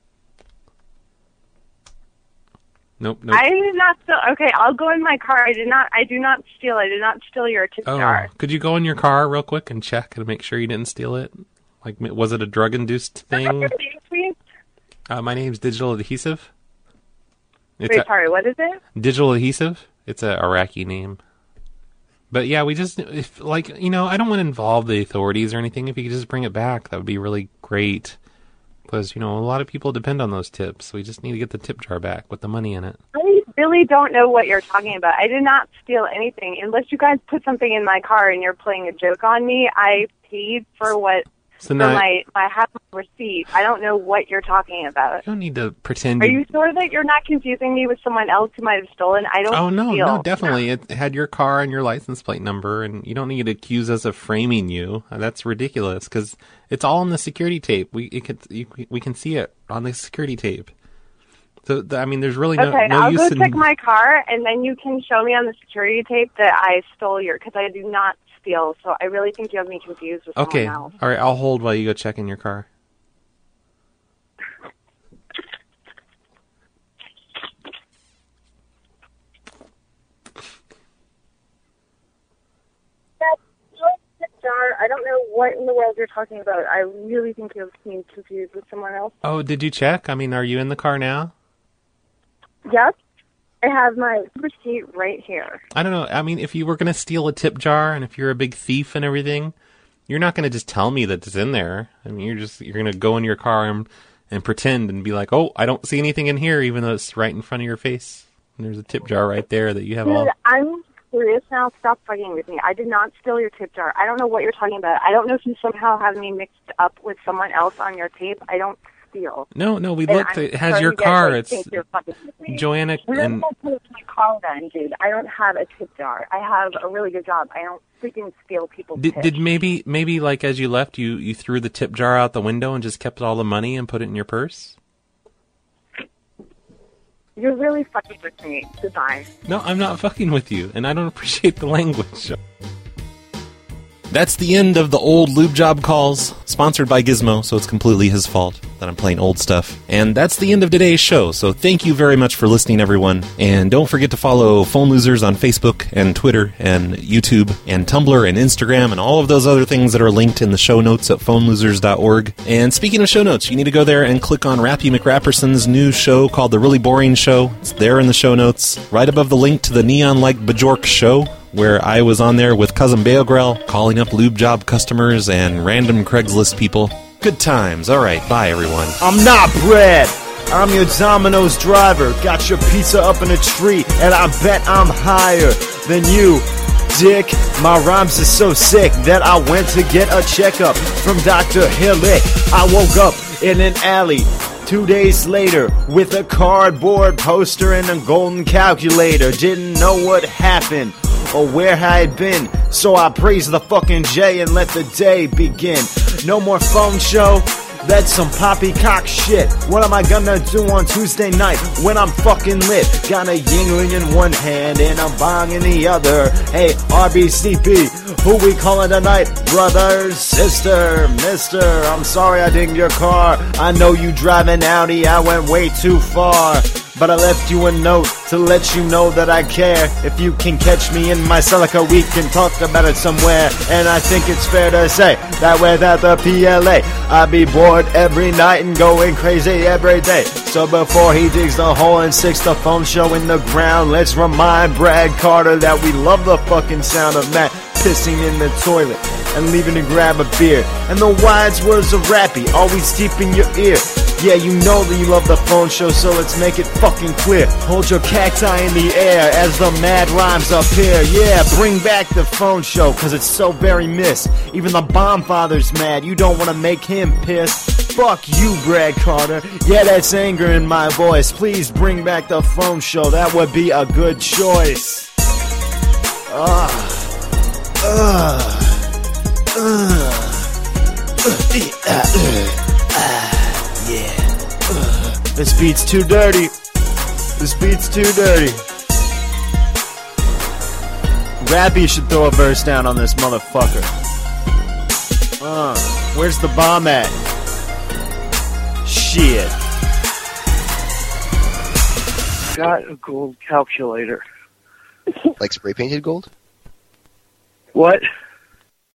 Nope. I did not steal... Okay, I'll go in my car. I do not steal. I did not steal your tip jar. Could you go in your car real quick and check and make sure you didn't steal it? Like, was it a drug-induced thing? My name's Digital Adhesive. Wait, sorry, what is it? Digital Adhesive. It's a Iraqi name. But yeah, I don't want to involve the authorities or anything. If you could just bring it back, that would be really great. Because, a lot of people depend on those tips. We just need to get the tip jar back with the money in it. I really don't know what you're talking about. I did not steal anything. Unless you guys put something in my car and you're playing a joke on me, I paid for what... So now, I have my receipt. I don't know what you're talking about. you don't need to pretend. Are you sure that you're not confusing me with someone else who might have stolen? I don't Oh, no, steal. no, definitely. It had your car and your license plate number, and you don't need to accuse us of framing you. That's ridiculous, because it's all on the security tape. We can see it on the security tape. So, there's really no I'll use go in... check my car, and then you can show me on the security tape that I stole because I do not steal. So I really think you have me confused with Okay, someone else. all right, I'll hold while you go check in your car. I don't know what in the world you're talking about. I really think you're being confused with someone else. Oh, did you check? I mean, are you in the car now? Yep. I have my receipt right here. I don't know. I mean, if you were going to steal a tip jar and if you're a big thief and everything, you're not going to just tell me that it's in there. I mean, you're going to go in your car and pretend and be like, oh, I don't see anything in here, even though it's right in front of your face. And there's a tip jar right there that you have all... I'm serious now. Stop fucking with me. I did not steal your tip jar. I don't know what you're talking about. I don't know if you somehow have me mixed up with someone else on your tape. I don't steal. No, we looked. It has your car. It's Joanna. And my car then, dude. I don't have a tip jar. I have a really good job. I don't freaking steal people's tips. Did maybe like as you left, you threw the tip jar out the window and just kept all the money and put it in your purse? You're really fucking with me. Goodbye. No, I'm not fucking with you, and I don't appreciate the language. That's the end of the old lube job calls, sponsored by Gizmo, so it's completely his fault that I'm playing old stuff. And that's the end of today's show, so thank you very much for listening, everyone. And don't forget to follow Phone Losers on Facebook and Twitter and YouTube and Tumblr and Instagram and all of those other things that are linked in the show notes at phonelosers.org. And speaking of show notes, you need to go there and click on Rappy McRapperson's new show called The Really Boring Show. It's there in the show notes, right above the link to the Neon Like Bajork show, where I was on there with Cousin Beogrel, calling up lube job customers and random Craigslist people. Good times. All right, bye, everyone. I'm not Brad. I'm your Domino's driver. Got your pizza up in a tree, and I bet I'm higher than you, dick. My rhymes are so sick that I went to get a checkup from Dr. Hillick. I woke up in an alley 2 days later with a cardboard poster and a golden calculator. Didn't know what happened or where I had been, so I praised the fucking J and let the day begin. No more phone show, that's some poppycock shit. What am I gonna do on Tuesday night when I'm fucking lit? Got a Yingling in one hand and a bong in the other. Hey, RBCP, who we calling tonight? Brother, sister, mister, I'm sorry I dinged your car. I know you driving Audi, I went way too far. But I left you a note to let you know that I care. If you can catch me in my Celica, we can talk about it somewhere. And I think it's fair to say that without the PLA, I'd be bored every night and going crazy every day. So before he digs the hole and sticks the phone show in the ground, let's remind Brad Carter that we love the fucking sound of Matt pissing in the toilet and leaving to grab a beer. And the wise words of Rappy always deep in your ear. Yeah, you know that you love the phone show, so let's make it fucking clear. Hold your cacti in the air as the mad rhymes appear. Yeah, bring back the phone show, cause it's so very missed. Even the bomb father's mad, you don't want to make him pissed. Fuck you, Brad Carter. Yeah, that's anger in my voice. Please bring back the phone show, that would be a good choice. This beat's too dirty. This beat's too dirty. Rappy should throw a verse down on this motherfucker. Where's the bomb at? Shit. Got a gold calculator. Like spray painted gold? What?